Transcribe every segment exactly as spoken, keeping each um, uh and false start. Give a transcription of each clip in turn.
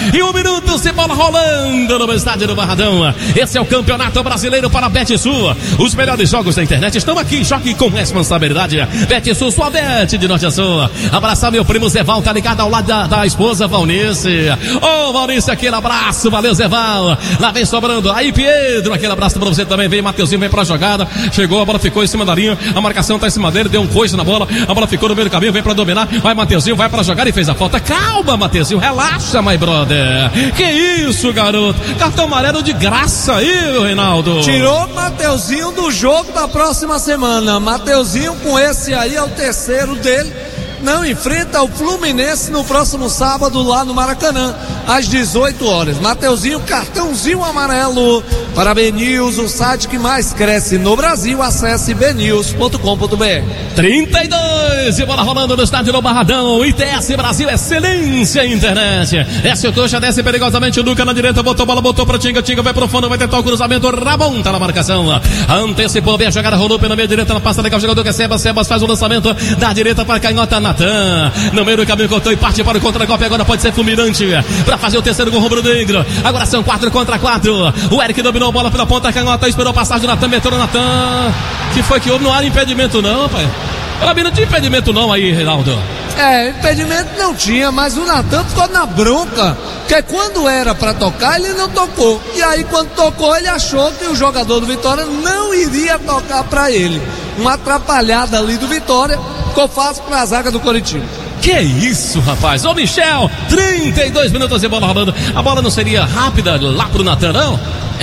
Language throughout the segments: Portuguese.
e um minuto se bola rolando no estádio do Barradão. Esse é o Campeonato Brasileiro para a BetSul. Os melhores jogos da internet estão aqui. Jogue com responsabilidade. BetSul, sua bet de norte a sul. Abraçar meu primo Zeval, tá ligado ao lado da, da esposa Valnice. Ô oh, Valnice, aquele abraço, valeu Zeval. Lá vem sobrando, aí Pedro, aquele abraço pra você também. Vem Mateuzinho, vem pra jogada. Chegou, a bola ficou em cima da linha. A marcação tá em cima dele, deu um coice na bola. A bola ficou no meio do caminho, vem pra dominar. Vai Mateuzinho, vai pra jogar e fez a falta. Calma, Mateuzinho, relaxa, my brother. Que isso, garoto? Cartão amarelo de graça aí, Reinaldo. Tirou Mateuzinho do jogo da próxima semana. Mateuzinho, com esse aí, é o terceiro dele. Não enfrenta o Fluminense no próximo sábado lá no Maracanã, às dezoito horas. Mateuzinho, cartãozinho amarelo para B News, o site que mais cresce no Brasil. Acesse b news ponto com ponto b r. trinta e dois e bola rolando no estádio do Barradão. I T S Brasil, excelência internet. Essa o coxa, desce perigosamente o Luca na direita, botou bola, botou para Tinga, Tinga vai pro fundo, vai tentar o cruzamento, Ramon tá na marcação, antecipou bem a jogada, rolou pela meia direita, na passa legal, o jogador que é Sebas, Sebas faz o lançamento da direita para Canhota, Natan, no meio do caminho cortou e parte para o contra-golpe, agora pode ser fulminante para fazer o terceiro gol rubro-negro. Agora são quatro contra quatro. O Eric dominou a bola pela ponta, Canhota esperou a passagem do Natan, meteu o Natan. Que foi que houve? Não há impedimento não, pai. Pra mim não tinha impedimento não aí, Reinaldo. É, impedimento não tinha, mas o Natan ficou na bronca, porque quando era pra tocar, ele não tocou. E aí quando tocou, ele achou que o jogador do Vitória não iria tocar pra ele. Uma atrapalhada ali do Vitória, ficou fácil pra zaga do Coritiba. Que isso, rapaz? Ô Michel, trinta e dois minutos de bola rolando. A bola não seria rápida lá pro Natan, não?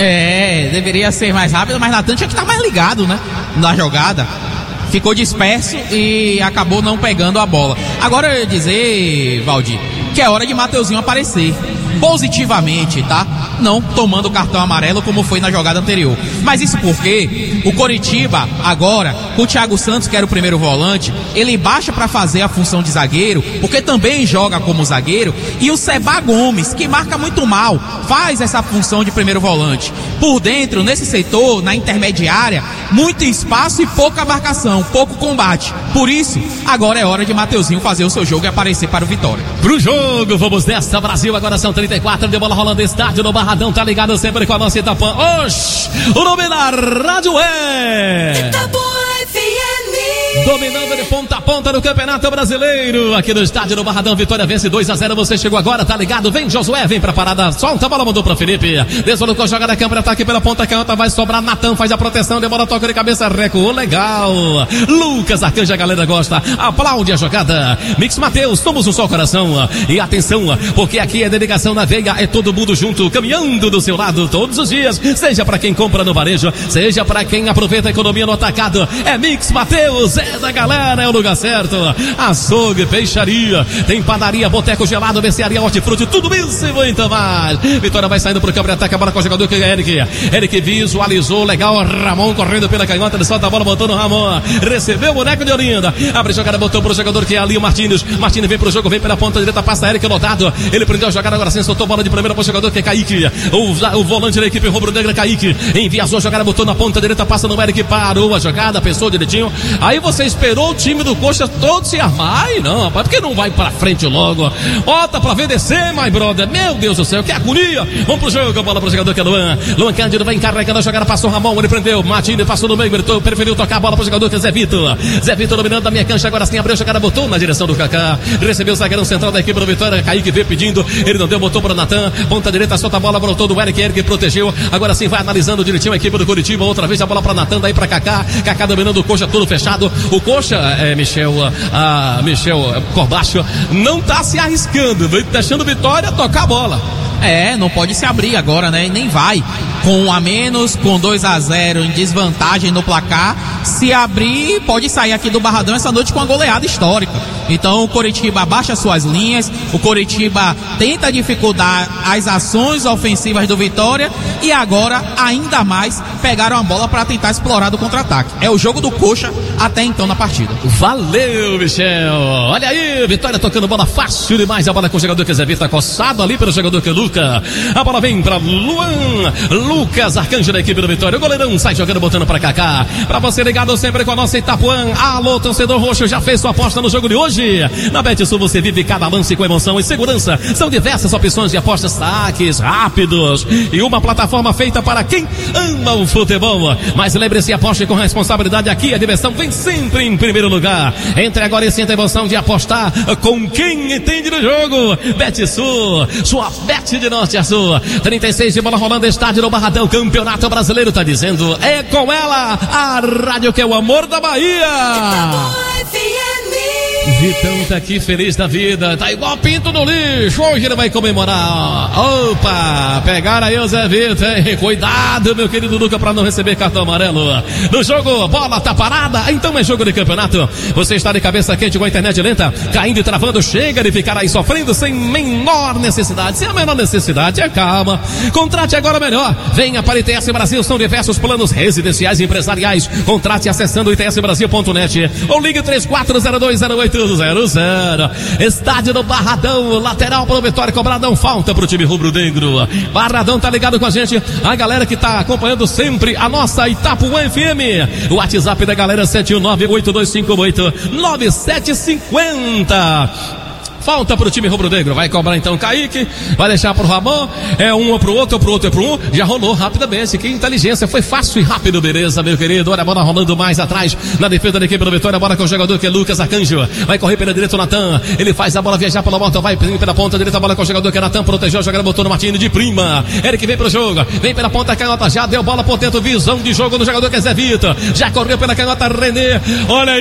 É, deveria ser mais rápida, mas Natan tinha que estar mais ligado, né? Na jogada. Ficou disperso e acabou não pegando a bola. Agora eu ia dizer, Valdir, que é hora de Mateuzinho aparecer positivamente, tá? Não tomando cartão amarelo como foi na jogada anterior. Mas isso porque o Coritiba agora, com o Thiago Santos, que era o primeiro volante, ele baixa para fazer a função de zagueiro, porque também joga como zagueiro, e o Seba Gomes, que marca muito mal, faz essa função de primeiro volante. Por dentro, nesse setor, na intermediária, muito espaço e pouca marcação, pouco combate. Por isso, agora é hora de Mateuzinho fazer o seu jogo e aparecer para o Vitória. Pro jogo, vamos nessa, Brasil, agora são trinta e quatro de bola rolando, estádio no Barradão, tá ligado sempre com a nossa Itapuã. Oxi, o nome da rádio é Itapuã F M, dominando de ponta a ponta no Campeonato Brasileiro, aqui no estádio no Barradão. Vitória vence dois a zero, você chegou agora, tá ligado? Vem Josué, vem pra parada, solta a bola, mandou pra Felipe, desolou, joga câmera, ataque pela ponta, Canhota vai sobrar, Natan faz a proteção, demora, toca de cabeça, recuou, legal, Lucas Arcanja, a galera gosta, aplaude a jogada, Mix Mateus, somos um só coração, e atenção, porque aqui é dedicação na veia, é todo mundo junto, caminhando do seu lado todos os dias, seja pra quem compra no varejo, seja pra quem aproveita a economia no atacado, é Mix Mateus, é da galera, é o lugar certo, açougue, peixaria, tem padaria, boteco gelado, mercearia, hortifruti, tudo isso e muito mais. Vitória vai saindo pro campo de ataque, a bola com o jogador que é Eric, Eric visualizou, legal, Ramon correndo pela canhota, ele solta a bola, botou no Ramon, recebeu o boneco de Olinda, abre a jogada, botou pro jogador que é ali o Martins, Martins vem pro jogo, vem pela ponta direita, passa Eric lotado, ele prendeu a jogada, agora sim, soltou a bola de primeira pro jogador que é Kaique, o, o volante da equipe rubro-negra, Kaique, enviazou a jogada, botou na ponta direita, passa no Eric, parou a jogada, pensou direitinho, aí você esperou o time do Coxa todo se armar, ai não, rapaz, por que não vai pra frente logo, bota pra V D C, my brother, meu Deus do céu, que agonia, vamos pro jogo, a bola pro jogador que é Luan, Luan Cândido vai encarregando a jogada, passou o Ramon, ele prendeu, Martins passou no meio, ele preferiu tocar a bola pro jogador que é Zé Vitor, Zé Vitor dominando da minha cancha, agora sim abriu a jogada, botou na direção do Kaká, recebeu o zagueirão central da equipe do Vitória, Kaique veio pedindo, ele não deu, botou para Natan, ponta direita, solta a bola, brotou do Eric, Eric protegeu, agora sim vai analisando direitinho a equipe do Coritiba, outra vez a bola para Natan, daí para Kaká, Kaká dominando o Coxa, tudo fechado, o Coxa, é, Michel, a, Michel Corbacho, não tá se arriscando, deixando o Vitória tocar a bola. É, não pode se abrir agora, né? E nem vai. Com um a menos, com dois a zero em desvantagem no placar, se abrir, pode sair aqui do Barradão essa noite com uma goleada histórica. Então o Coritiba baixa suas linhas, o Coritiba tenta dificultar as ações ofensivas do Vitória e agora, ainda mais, pegaram a bola para tentar explorar do contra-ataque. É o jogo do Coxa até então na partida. Valeu, Michel. Olha aí, Vitória tocando bola fácil demais. A bola com o jogador que é Zé Vitor, coçado ali pelo jogador que é Luca. A bola vem pra Luan. Lucas Arcanjo da equipe do Vitória. O goleirão sai jogando, botando pra Kaká. Pra você ligado sempre com a nossa Itapuã. Alô, torcedor roxo, já fez sua aposta no jogo de hoje? Na Betsul você vive cada lance com emoção e segurança. São diversas opções de apostas, saques rápidos e uma plataforma feita para quem ama o futebol. Mas lembre-se, aposte com responsabilidade. Aqui a diversão vem sempre em primeiro lugar. Entre agora e sinta a emoção de apostar com quem entende do jogo. Betsul, sua bet de norte a sul. trinta e seis de bola rolando, estádio no Barradão, Campeonato Brasileiro, tá dizendo, é com ela, a rádio que é o amor da Bahia. Vitão tá aqui feliz da vida, tá igual pinto no lixo, hoje ele vai comemorar. Opa, pegaram aí o Zé Vitor, hein? Cuidado, meu querido Luca, pra não receber cartão amarelo. No jogo, bola tá parada, então é jogo de campeonato. Você está de cabeça quente com a internet lenta, caindo e travando, chega de ficar aí sofrendo sem menor necessidade. Sem a menor necessidade, é calma. Contrate agora melhor. Venha para I T S Brasil, são diversos planos residenciais e empresariais. Contrate acessando i t s brasil ponto net ou ligue três quatro zero dois zero oito zero zero. Estádio do Barradão, lateral para o Vitória, cobradão, falta para o time rubro-negro. Barradão tá ligado com a gente, a galera que tá acompanhando sempre a nossa Itapuã F M. O WhatsApp da galera sete um nove oito dois cinco oito nove sete cinco zero. Falta pro time rubro-negro, vai cobrar então Kaique, vai deixar pro Ramon, é um pro outro, pro outro é pro um, já rolou rapidamente, que inteligência, foi fácil e rápido, beleza, meu querido. Olha a bola rolando mais atrás, na defesa da equipe do Vitória, a bola com o jogador que é Lucas Arcanjo, vai correr pela direita o Natan, ele faz a bola viajar pela volta, vai pela ponta direita, a bola com o jogador que é Natan, protegeu, o jogador botou no Martini de prima, Eric vem pro jogo, vem pela ponta, canhota, já deu bola por dentro, visão de jogo do jogador que é Zé Vitor, já correu pela canhota, René, olha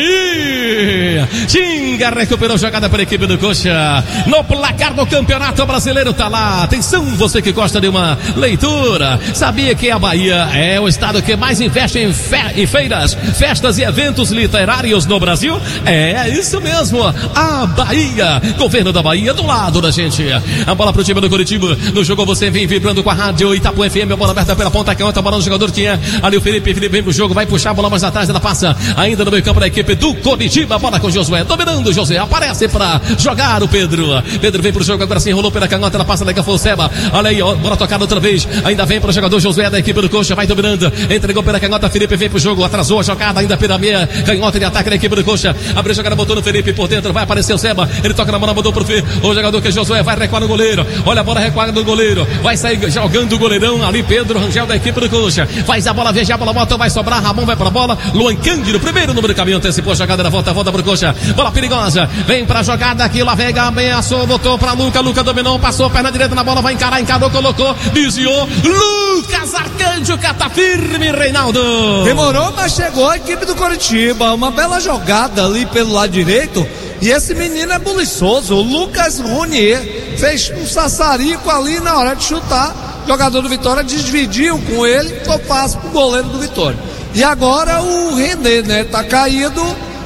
aí, Xinga, recuperou jogada pela equipe do Coxa. No placar do Campeonato Brasileiro tá lá. Atenção, você que gosta de uma leitura. Sabia que a Bahia é o estado que mais investe em, fe- em feiras, festas e eventos literários no Brasil? É isso mesmo, a Bahia. Governo da Bahia do lado da gente. A bola pro time do Curitiba. No jogo você vem vibrando com a rádio Itapuã F M. A bola aberta pela ponta, canhota, a bola no jogador que é ali o Felipe. Felipe vem pro jogo, vai puxar a bola mais atrás, ela passa ainda no meio campo da equipe do Curitiba. A bola com o Josué, dominando o Josué, aparece pra jogar o Pedro. Pedro vem pro jogo, agora sim, rolou pela canhota, ela passa daqui a Fonseba. Olha aí, ó, bola tocada outra vez. Ainda vem pro jogador Josué da equipe do Coxa, vai dominando, entregou pela canhota, Felipe vem pro jogo, atrasou a jogada ainda pela meia canhota de ataque da equipe do Coxa. Abriu a jogada, botou no Felipe por dentro, vai aparecer o Seba. Ele toca na bola, mandou pro Fê. O jogador que é Josué vai recuar no goleiro. Olha a bola recuada do goleiro, vai sair jogando o goleirão ali, Pedro Rangel da equipe do Coxa. Faz a bola viajar, a bola volta, vai sobrar. Ramon vai pra bola. Luan Cândido, primeiro número do caminho, antecipou a jogada da volta, volta pro Coxa. Bola perigosa, vem pra jogada aqui, La Vega ameaçou, botou pra Luca, Luca dominou, passou, perna direita na bola, vai encarar, encarou, colocou, desviou, Lucas Arcanjo, cata firme, Reinaldo. Demorou, mas chegou a equipe do Curitiba, uma bela jogada ali pelo lado direito, e esse menino é buliçoso, o Lucas Ronier, fez um sassarico ali na hora de chutar, o jogador do Vitória dividiu com ele, ficou fácil pro goleiro do Vitória. E agora o René, né, tá caído.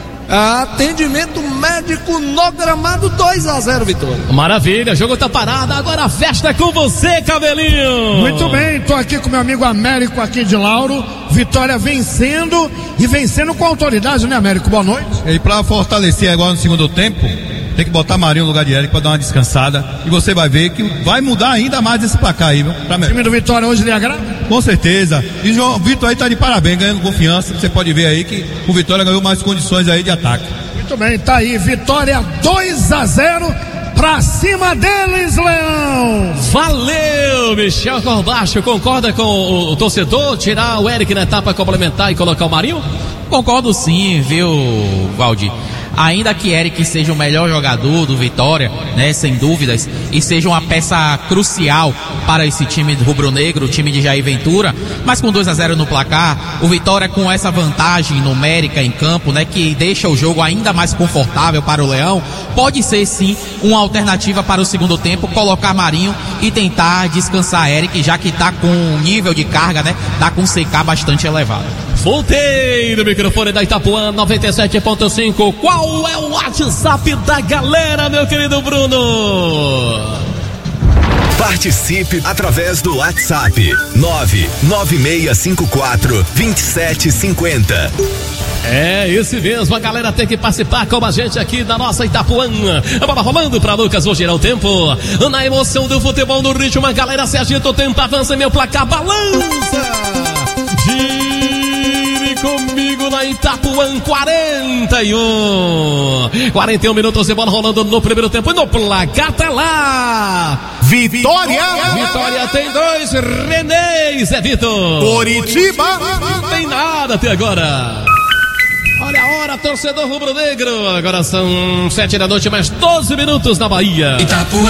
Atendimento médico no gramado, dois a zero Vitória. Maravilha, o jogo tá parado, agora a festa é com você, Cabelinho. Muito bem, tô aqui com meu amigo Américo aqui de Lauro. Vitória vencendo e vencendo com autoridade, né, Américo? Boa noite. E pra fortalecer agora no segundo tempo, tem que botar Marinho no lugar de Eric pra dar uma descansada. E você vai ver que vai mudar ainda mais esse placar aí, viu? O time do Vitória hoje lhe agrada? Com certeza. E o João Vitor aí tá de parabéns, ganhando confiança. Você pode ver aí que o Vitória ganhou mais condições aí de ataque. Muito bem, tá aí. Vitória dois a zero pra cima deles, Leão. Valeu, Michel Corbacho. Concorda com o, o torcedor tirar o Eric na etapa complementar e colocar o Marinho? Concordo sim, viu, Valdir? Ainda que Eric seja o melhor jogador do Vitória, né, sem dúvidas, e seja uma peça crucial para esse time rubro-negro, o time de Jair Ventura, mas com dois a zero no placar, o Vitória com essa vantagem numérica em campo, né, que deixa o jogo ainda mais confortável para o Leão, pode ser sim uma alternativa para o segundo tempo, colocar Marinho e tentar descansar Eric, já que está com um nível de carga, né, tá com um C K bastante elevado. Voltei no microfone da Itapuã noventa e sete ponto cinco. Qual é o WhatsApp da galera, meu querido Bruno? Participe através do WhatsApp nove nove seis cinco quatro dois sete cinco zero. É esse mesmo, a galera tem que participar com a gente aqui da nossa Itapuã. A bola rolando pra Lucas, vou girar o tempo. Na emoção do futebol, no ritmo, a galera se agita, o tempo avança, meu placar balança. Gire comigo na Itapuã, quarenta e um. quarenta e um minutos de bola rolando no primeiro tempo e no placar tá lá. Vitória! Vitória tem dois, René e Zé Vitor. Coritiba! Não tem nada até agora. Olha a hora, torcedor rubro-negro. Agora são sete da noite, mais doze minutos na Bahia. Itapuã.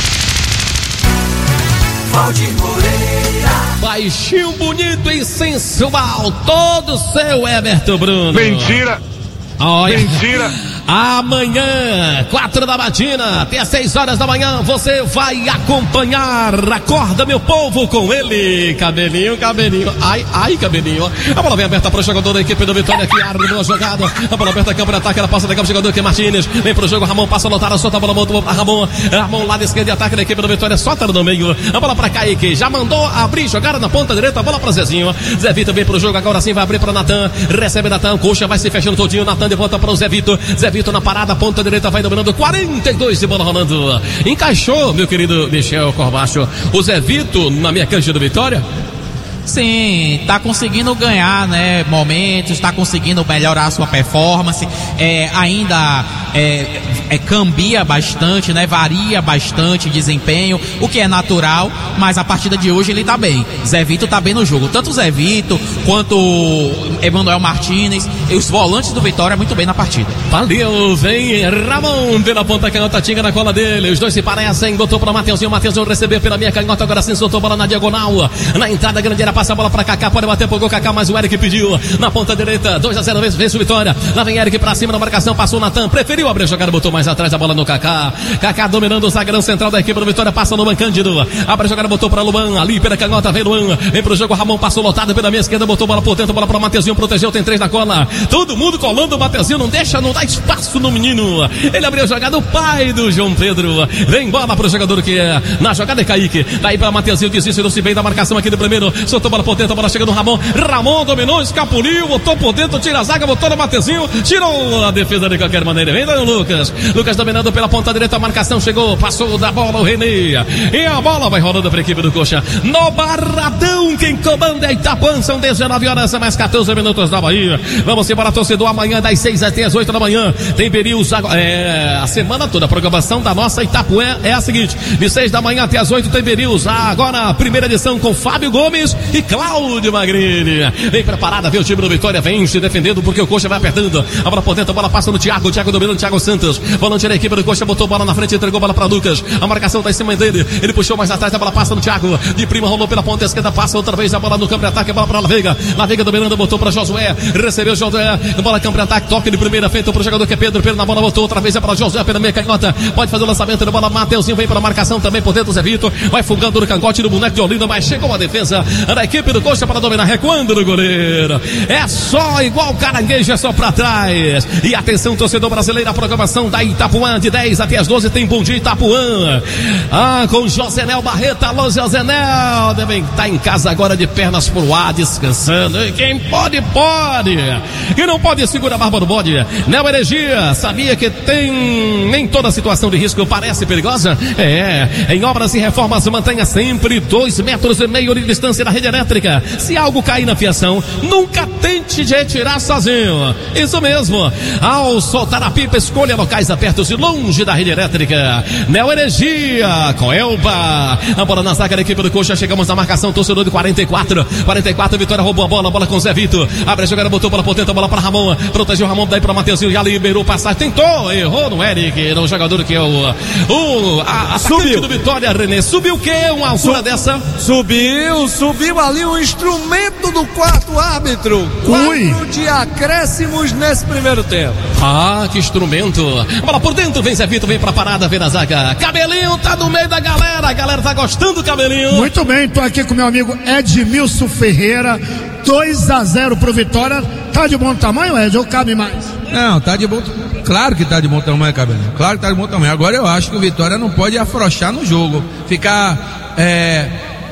Valdir Moreira. Baixinho, bonito e sensual. Todo seu Everton Bruno. Mentira! Olha. Mentira! Amanhã, quatro da matina, até às seis horas da manhã, você vai acompanhar. Acorda, meu povo, com ele. Cabelinho, cabelinho. Ai, ai, cabelinho. A bola vem aberta para o jogador da equipe do Vitória, que arma a jogada. A bola aberta, campo de ataque, ela passa da campo, jogador que é Martínez. Vem pro jogo, Ramon passa lotada, solta a bola, monta para Ramon. Ramon lá da esquerda de ataque da equipe do Vitória, solta no meio. A bola para Kaique, já mandou abrir, jogada na ponta direita, a bola para Zezinho. Zé Vitor vem pro jogo, agora sim vai abrir para Natan. Recebe Natan, coxa, vai se fechando todinho. Natan de volta para o Zé Vitor. Zé Vitor na parada, ponta direita vai dominando, quarenta e dois de bola rolando. Encaixou, meu querido Michel Corbacho, o Zé Vitor na minha cancha do Vitória? Sim, tá conseguindo ganhar, né, momentos, tá conseguindo melhorar a sua performance, é, ainda é, é, cambia bastante, né, varia bastante o desempenho, o que é natural, mas a partida de hoje ele tá bem. Zé Vitor tá bem no jogo, tanto o Zé Vitor quanto o Emanuel Martínez e os volantes do Vitória muito bem na partida. Valeu, vem Ramon pela ponta canhota, tinga na cola dele, os dois se parecem, botou pra Mateuzinho, Mateuzinho recebeu pela minha canhota, agora sim soltou a bola na diagonal, na entrada grande era passa a bola pra Kaká, pode bater pro gol, Kaká, mas o Eric pediu na ponta direita, dois a zero, vence o Vitória. Lá vem Eric pra cima na marcação, passou o Natan, preferiu abrir a jogada, botou mais atrás a bola no Kaká. Kaká dominando o zagueirão central da equipe do Vitória, passa no Luan Cândido, abre a jogada, botou pra Luan, ali pela canhota, vem Luan, vem pro jogo, Ramon passou lotado pela minha esquerda, botou bola por dentro, bola pra Mateuzinho, protegeu, tem três na cola, todo mundo colando o Mateuzinho, não deixa, não dá espaço no menino, ele abriu a jogada, o pai do João Pedro, vem bola pro jogador que é, na jogada é Kaique, daí pra Mateuzinho, desiste, não se bem da marcação aqui do primeiro, soltou bola por dentro, a bola chega no Ramon, Ramon dominou, escapuliu, botou por dentro, tira a zaga, botou no Mateuzinho, tirou a defesa de qualquer maneira, vem daí o Lucas, Lucas dominando pela ponta direita, a marcação chegou, passou da bola o Renê, e a bola vai rolando pra equipe do Coxa, no Barradão, quem comanda é Itapuã, são dezenove horas, mais quatorze minutos da Bahia, vamos embora, torcedor, amanhã das seis até as oito da manhã, tem Berius, é, a semana toda, a programação da nossa Itapuã é a seguinte, de seis da manhã até as oito tem Berius, agora a primeira edição com Fábio Gomes e Cláudio Magrini, vem preparada, vê o time do Vitória, vem se defendendo porque o Coxa vai apertando, a bola por dentro, a bola passa no Thiago, o Thiago dominando, Thiago Santos, volante da equipe do Coxa, botou bola na frente, entregou bola para Lucas, a marcação tá em cima dele, ele puxou mais atrás, a bola passa no Thiago, de prima rolou pela ponta esquerda, passa outra vez a bola no campo de ataque, a bola para La Veiga, La Veiga dominando, botou para Josué, recebeu Josué, bola campo de ataque, toque de primeira, feito pro jogador que é Pedro, Pedro na bola, botou outra vez, é para Josué, pela meia canhota, pode fazer o lançamento da bola, Mateuzinho vem pela marcação também por dentro, Zé Vitor, vai fugando no cangote do boneco de Olinda, mas chegou a defesa da equipe do Coxa para dominar, recuando no goleiro, é só igual caranguejo, é só pra trás, e atenção torcedor brasileiro, a programação da Itapuã de dez até as doze tem Bom Dia Itapuã, ah, com Josenel Barreto, alô Josenel, devem estar em casa agora de pernas pro ar, descansando, e quem pode, pode, quem não pode segura a barba do bode, Neo Energia, sabia que tem, nem toda situação de risco parece perigosa, é, em obras e reformas mantenha sempre dois metros e meio de distância da rede elétrica, se algo cair na fiação, nunca tente de retirar sozinho, isso mesmo, ao soltar a pipa, escolha locais abertos e longe da rede elétrica, Neo Energia, com Elba, a bola na zaga da equipe do Coxa, chegamos na marcação, torcedor de quarenta e quatro, quarenta e quatro, Vitória roubou a bola, a bola com o Zé Vitor, abre a jogada, botou bola por dentro, a bola para Ramon, protegeu Ramon, daí para Mateuzinho, já liberou passar, tentou, errou no Eric, no jogador que é o, o a, subiu do Vitória, René, subiu o que? Uma altura Su dessa? Subiu, subiu ali o instrumento do quarto árbitro, quatro de acréscimos nesse primeiro tempo. Ah, que instrumento, bola por dentro, vem Zé Vitor, vem pra parada, vem na zaga, Cabelinho tá no meio da galera, a galera tá gostando do Cabelinho. Muito bem, tô aqui com meu amigo Edmilson Ferreira, dois a zero pro Vitória, tá de bom tamanho, Ed, ou cabe mais? Não, tá de bom, claro que tá de bom tamanho, Cabelinho, claro que tá de bom tamanho, agora eu acho que o Vitória não pode afrouxar no jogo, ficar, é,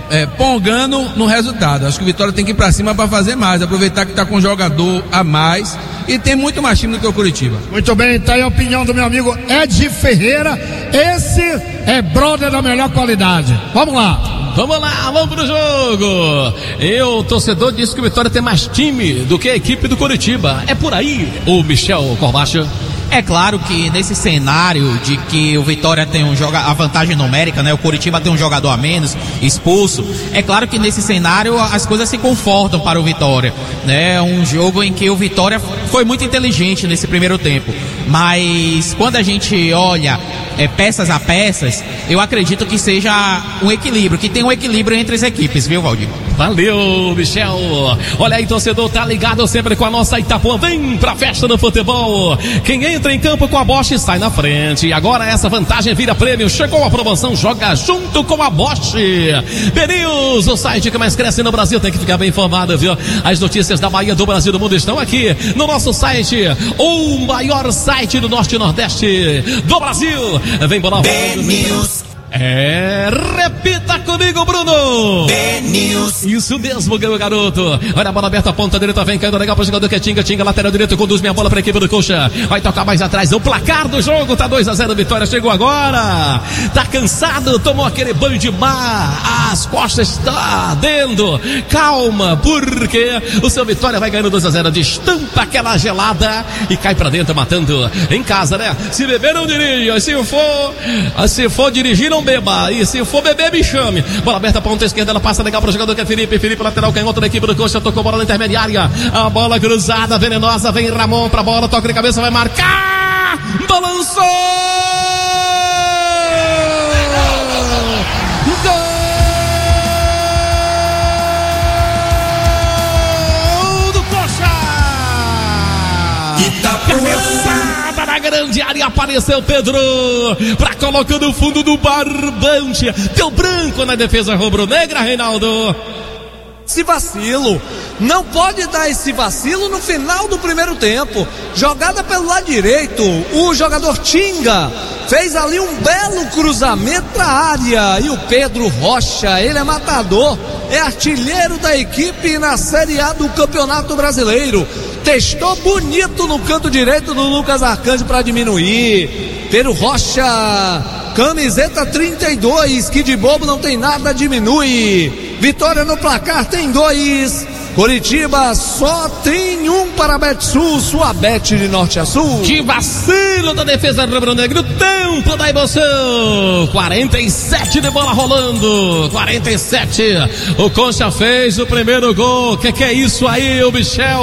é, pongando no resultado. Acho que o Vitória tem que ir pra cima para fazer mais, aproveitar que tá com um jogador a mais e tem muito mais time do que o Curitiba. Muito bem, tá aí a opinião do meu amigo Ed Ferreira. Esse é brother da melhor qualidade. Vamos lá. Vamos lá, vamos pro jogo. Eu, torcedor, disse que o Vitória tem mais time do que a equipe do Curitiba. É por aí, o Michel Corbacha? É claro que nesse cenário de que o Vitória tem um joga a vantagem numérica, né? O Curitiba tem um jogador a menos, expulso. É claro que nesse cenário as coisas se confortam para o Vitória, né? Um jogo em que o Vitória foi muito inteligente nesse primeiro tempo. Mas quando a gente olha é, peças a peças, eu acredito que seja um equilíbrio, que tem um equilíbrio entre as equipes, viu, Valdir? Valeu, Michel. Olha aí, torcedor, tá ligado sempre com a nossa Itapuã. Vem pra festa do futebol. Quem entra em campo com a Bosch sai na frente. E agora essa vantagem vira prêmio. Chegou a promoção, joga junto com a Bosch. Benils, o site que mais cresce no Brasil. Tem que ficar bem informado, viu? As notícias da Bahia, do Brasil, do mundo estão aqui no nosso site. O maior site do Norte e Nordeste do Brasil. Vem bola. Benils. É, repita comigo, Bruno. Benils. Isso mesmo, meu garoto. Olha a bola aberta, a ponta direita, vem caindo legal pro jogador que é Tinga, Tinga, lateral direito, conduz minha bola pra equipe do Coxa. Vai tocar mais atrás, o placar do jogo tá dois a zero, Vitória chegou agora. Tá cansado, tomou aquele banho de mar, as costas estão ardendo. Calma, porque o seu Vitória vai ganhando dois a zero, destampa aquela gelada e cai pra dentro, matando em casa, né? Se beber não dirija, se for, se for dirigir não beba, e se for beber me chame. Bola aberta, ponta esquerda, ela passa legal pro jogador que é Felipe, Felipe lateral, canhoto da equipe do Coxa, tocou bola na intermediária, a bola cruzada, venenosa, vem Ramon pra bola, toca de cabeça, vai marcar, balançou, gol do Coxa, cabeçada na grande área, apareceu Pedro, pra colocar no fundo do barbante, deu branco na defesa rubro-negra, Reinaldo. Esse vacilo, não pode dar esse vacilo no final do primeiro tempo. Jogada pelo lado direito, o jogador Tinga fez ali um belo cruzamento pra área, e o Pedro Rocha, ele é matador, é artilheiro da equipe na Série A do Campeonato Brasileiro. Testou bonito no canto direito do Lucas Arcanjo para diminuir. Pedro Rocha, camiseta trinta e dois, que de bobo não tem nada, diminui. Vitória no placar, tem dois. Coritiba só tem um para a Betsul, sua Bet de norte a sul. Que vacilo da defesa rubro-negra, o tempo da emoção. quarenta e sete de bola rolando, quarenta e sete. O Concha fez o primeiro gol. Que que é isso aí, o Michel?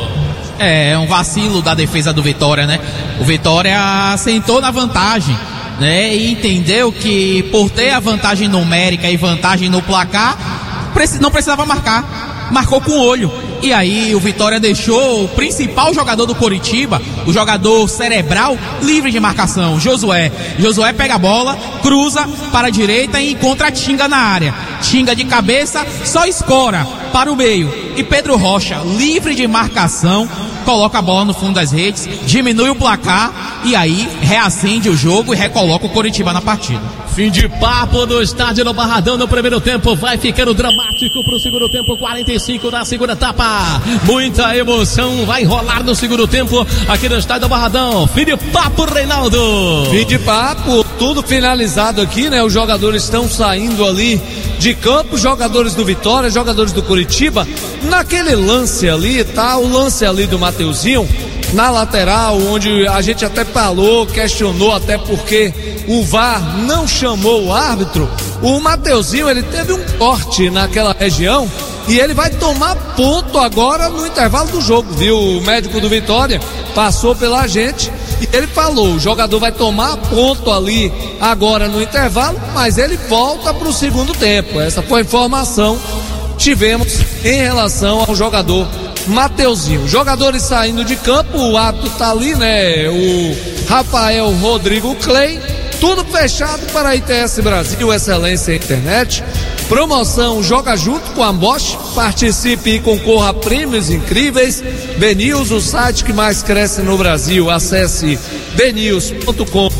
É, é um vacilo da defesa do Vitória, né? O Vitória sentou na vantagem, né? E entendeu que por ter a vantagem numérica e vantagem no placar, não precisava marcar, marcou com o olho. E aí o Vitória deixou o principal jogador do Coritiba, o jogador cerebral, livre de marcação, Josué. Josué pega a bola, cruza para a direita e encontra a Tinga na área. Tinga de cabeça, só escora para o meio. E Pedro Rocha, livre de marcação, coloca a bola no fundo das redes, diminui o placar e aí reacende o jogo e recoloca o Coritiba na partida. Fim de papo do estádio no Barradão no primeiro tempo, vai ficando dramático pro segundo tempo, quarenta e cinco da segunda etapa. Muita emoção vai rolar no segundo tempo aqui no estádio do Barradão. Fim de papo, Reinaldo. Fim de papo, tudo finalizado aqui, né? Os jogadores estão saindo ali de campo, jogadores do Vitória, jogadores do Curitiba. Naquele lance ali, tá? O lance ali do Mateuzinho, na lateral, onde a gente até falou, questionou, até porque o V A R não chamou o árbitro. O Mateuzinho, ele teve um corte naquela região e ele vai tomar ponto agora no intervalo do jogo, viu? O médico do Vitória passou pela gente e ele falou, o jogador vai tomar ponto ali agora no intervalo, mas ele volta para o segundo tempo. Essa foi a informação que tivemos em relação ao jogador Mateuzinho. Jogadores saindo de campo, o árbitro tá ali, né? O Rafael Rodrigo Clay, tudo fechado para a I T S Brasil, Excelência Internet. Promoção Joga Junto com a Bosch, participe e concorra a prêmios incríveis. Benils, o site que mais cresce no Brasil, acesse benils ponto com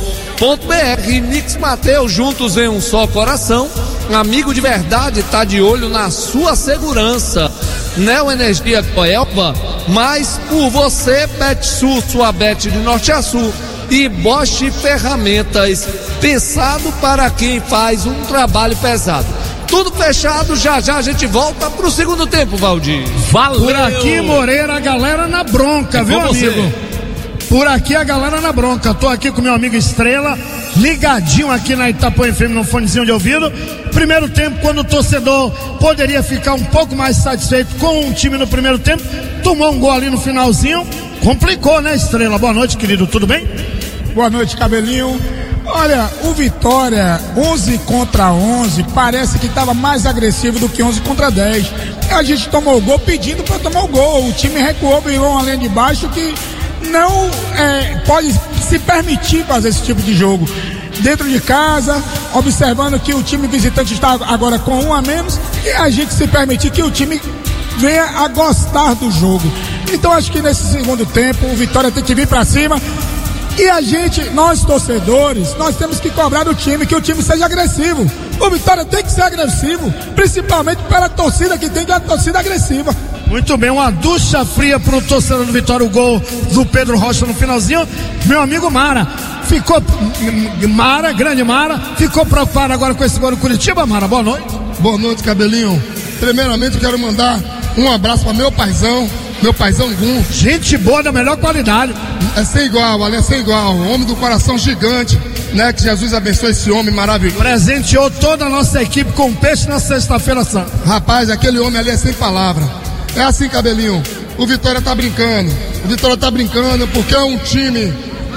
ponto b r. Mix Mateus, juntos em um só coração. Amigo de verdade, tá de olho na sua segurança. Neo Energia Coelba, mais por você, Betsul, sua bet de norte a sul. E Bosch Ferramentas, pensado para quem faz um trabalho pesado. Tudo fechado, já já a gente volta pro segundo tempo, Valdir. Valeu! Por aqui, Moreira, a galera na bronca, É viu, com você. amigo? Por aqui a galera na bronca. Tô aqui com meu amigo Estrela, ligadinho aqui na Itapuã F M no fonezinho de ouvido. Primeiro tempo, quando o torcedor poderia ficar um pouco mais satisfeito com o time no primeiro tempo, tomou um gol ali no finalzinho, complicou, né, Estrela? Boa noite, querido, tudo bem? Boa noite, Cabelinho. Olha, o Vitória, onze contra onze, parece que estava mais agressivo do que onze contra dez. A gente tomou o gol pedindo para tomar o gol. O time recuou, virou uma linha de baixo que não é, pode se permitir fazer esse tipo de jogo. Dentro de casa, observando que o time visitante está agora com um a menos, e a gente se permitir que o time venha a gostar do jogo. Então acho que nesse segundo tempo o Vitória tem que vir para cima. E a gente, nós torcedores, nós temos que cobrar do time, que o time seja agressivo. O Vitória tem que ser agressivo, principalmente pela torcida, que tem que ser uma torcida agressiva. Muito bem, uma ducha fria pro torcedor do Vitória, o gol do Pedro Rocha no finalzinho. Meu amigo Mara, ficou, Mara, grande Mara, ficou preocupado agora com esse gol do Curitiba, Mara, boa noite. Boa noite, Cabelinho. Primeiramente eu quero mandar um abraço para meu paizão, meu paizão Gum. Gente boa da melhor qualidade. É sem igual, ali é sem igual. Homem do coração gigante, né? Que Jesus abençoe esse homem maravilhoso. Presenteou toda a nossa equipe com peixe na sexta-feira santa. Rapaz, aquele homem ali é sem palavra. É assim, Cabelinho. O Vitória tá brincando. O Vitória tá brincando porque é um time,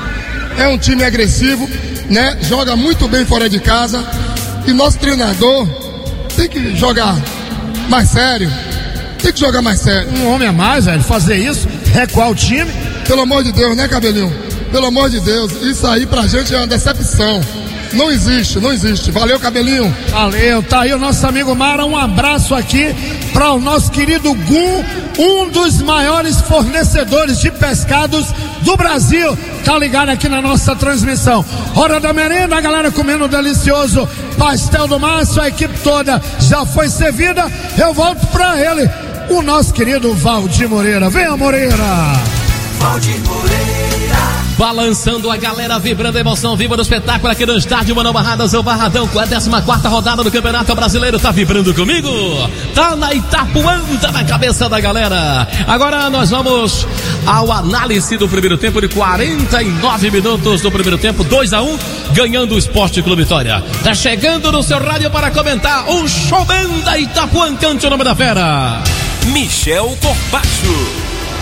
é um time agressivo, né? Joga muito bem fora de casa. E nosso treinador tem que jogar mais sério. Tem que jogar mais sério. Um homem a mais, velho, fazer isso, recuar o time. Pelo amor de Deus, né, Cabelinho? Pelo amor de Deus, isso aí pra gente é uma decepção. Não existe, não existe. Valeu, Cabelinho. Valeu, tá aí o nosso amigo Mara. Um abraço aqui para o nosso querido Gum, um dos maiores fornecedores de pescados do Brasil. Tá ligado aqui na nossa transmissão. Hora da merenda, a galera comendo um delicioso pastel do Márcio, a equipe toda já foi servida. Eu volto pra ele, o nosso querido Valdir Moreira. Venha, Moreira. Valdir Moreira. Balançando a galera, vibrando a emoção viva do espetáculo aqui no estádio Manuel Barradas, o Barradão, com a décima quarta rodada do Campeonato Brasileiro. Tá vibrando comigo? Tá na Itapuã, tá na cabeça da galera. Agora nós vamos ao análise do primeiro tempo de quarenta e nove minutos do primeiro tempo, dois a um, ganhando o Esporte Clube Vitória. Tá chegando no seu rádio para comentar o showman da Itapuã, cante o nome da fera. Michel Corpacho.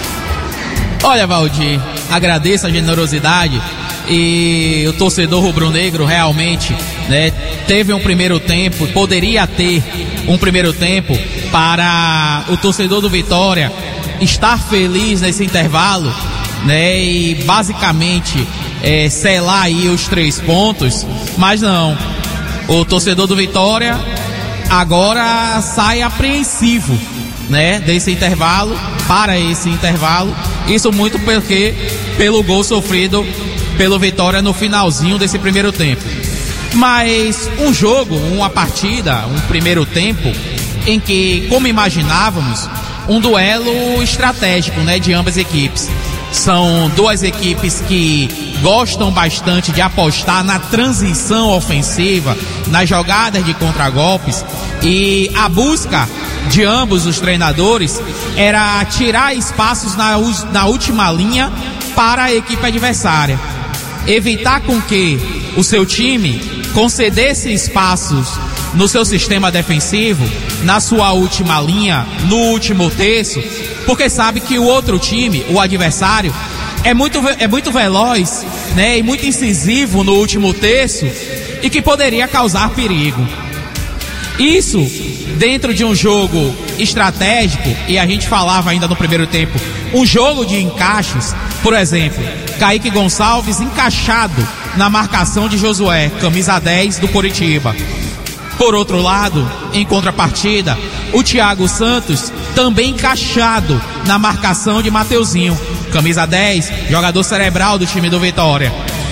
Olha, Valdir, agradeço a generosidade e o torcedor rubro-negro realmente, né, teve um primeiro tempo, poderia ter um primeiro tempo para o torcedor do Vitória estar feliz nesse intervalo, né, e basicamente é, selar aí os três pontos, mas não, o torcedor do Vitória agora sai apreensivo, né, desse intervalo, para esse intervalo, isso muito porque pelo gol sofrido pelo Vitória no finalzinho desse primeiro tempo. Mas um jogo, uma partida, um primeiro tempo em que, como imaginávamos, um duelo estratégico, né, de ambas equipes. São duas equipes que gostam bastante de apostar na transição ofensiva, nas jogadas de contragolpes, e a busca de ambos os treinadores era tirar espaços na, na última linha para a equipe adversária, evitar com que o seu time concedesse espaços no seu sistema defensivo, na sua última linha, no último terço, porque sabe que o outro time, o adversário, é muito, é muito veloz, né, e muito incisivo no último terço e que poderia causar perigo. Isso dentro de um jogo estratégico, e a gente falava ainda no primeiro tempo, um jogo de encaixes, por exemplo, Kaique Gonçalves encaixado na marcação de Josué, camisa dez do Coritiba. Por outro lado, em contrapartida, o Thiago Santos também encaixado na marcação de Mateuzinho, camisa dez, jogador cerebral do time do Vitória.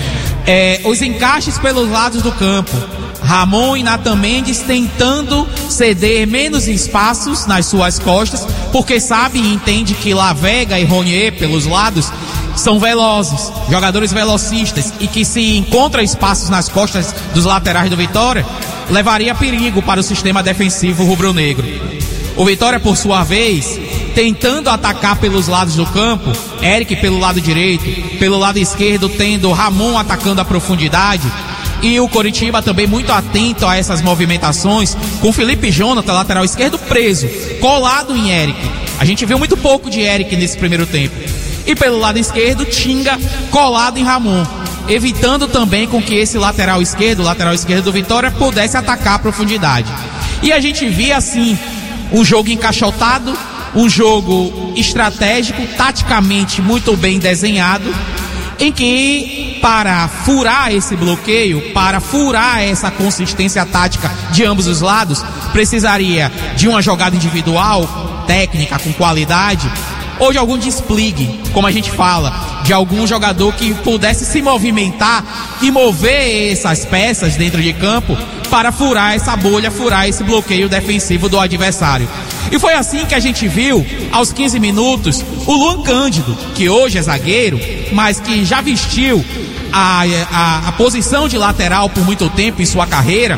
É, os encaixes pelos lados do campo. Ramon e Nathan Mendes tentando ceder menos espaços nas suas costas, porque sabe e entende que Lavega e Ronier pelos lados são velozes, jogadores velocistas, e que se encontra espaços nas costas dos laterais do Vitória, levaria perigo para o sistema defensivo rubro-negro. O Vitória, por sua vez, tentando atacar pelos lados do campo, Eric pelo lado direito, pelo lado esquerdo tendo Ramon atacando a profundidade, e o Coritiba também muito atento a essas movimentações, com Felipe Jonathan, lateral esquerdo, preso, colado em Eric. A gente viu muito pouco de Eric nesse primeiro tempo. E pelo lado esquerdo, Tinga colado em Ramon, evitando também com que esse lateral esquerdo, lateral esquerdo do Vitória, pudesse atacar a profundidade. E a gente via assim, um jogo encaixotado, um jogo estratégico, taticamente muito bem desenhado, em que para furar esse bloqueio, para furar essa consistência tática de ambos os lados, precisaria de uma jogada individual, técnica, com qualidade, ou de algum despligue, como a gente fala, de algum jogador que pudesse se movimentar e mover essas peças dentro de campo para furar essa bolha, furar esse bloqueio defensivo do adversário. E foi assim que a gente viu, aos quinze minutos, o Luan Cândido, que hoje é zagueiro, mas que já vestiu a, a, a posição de lateral por muito tempo em sua carreira,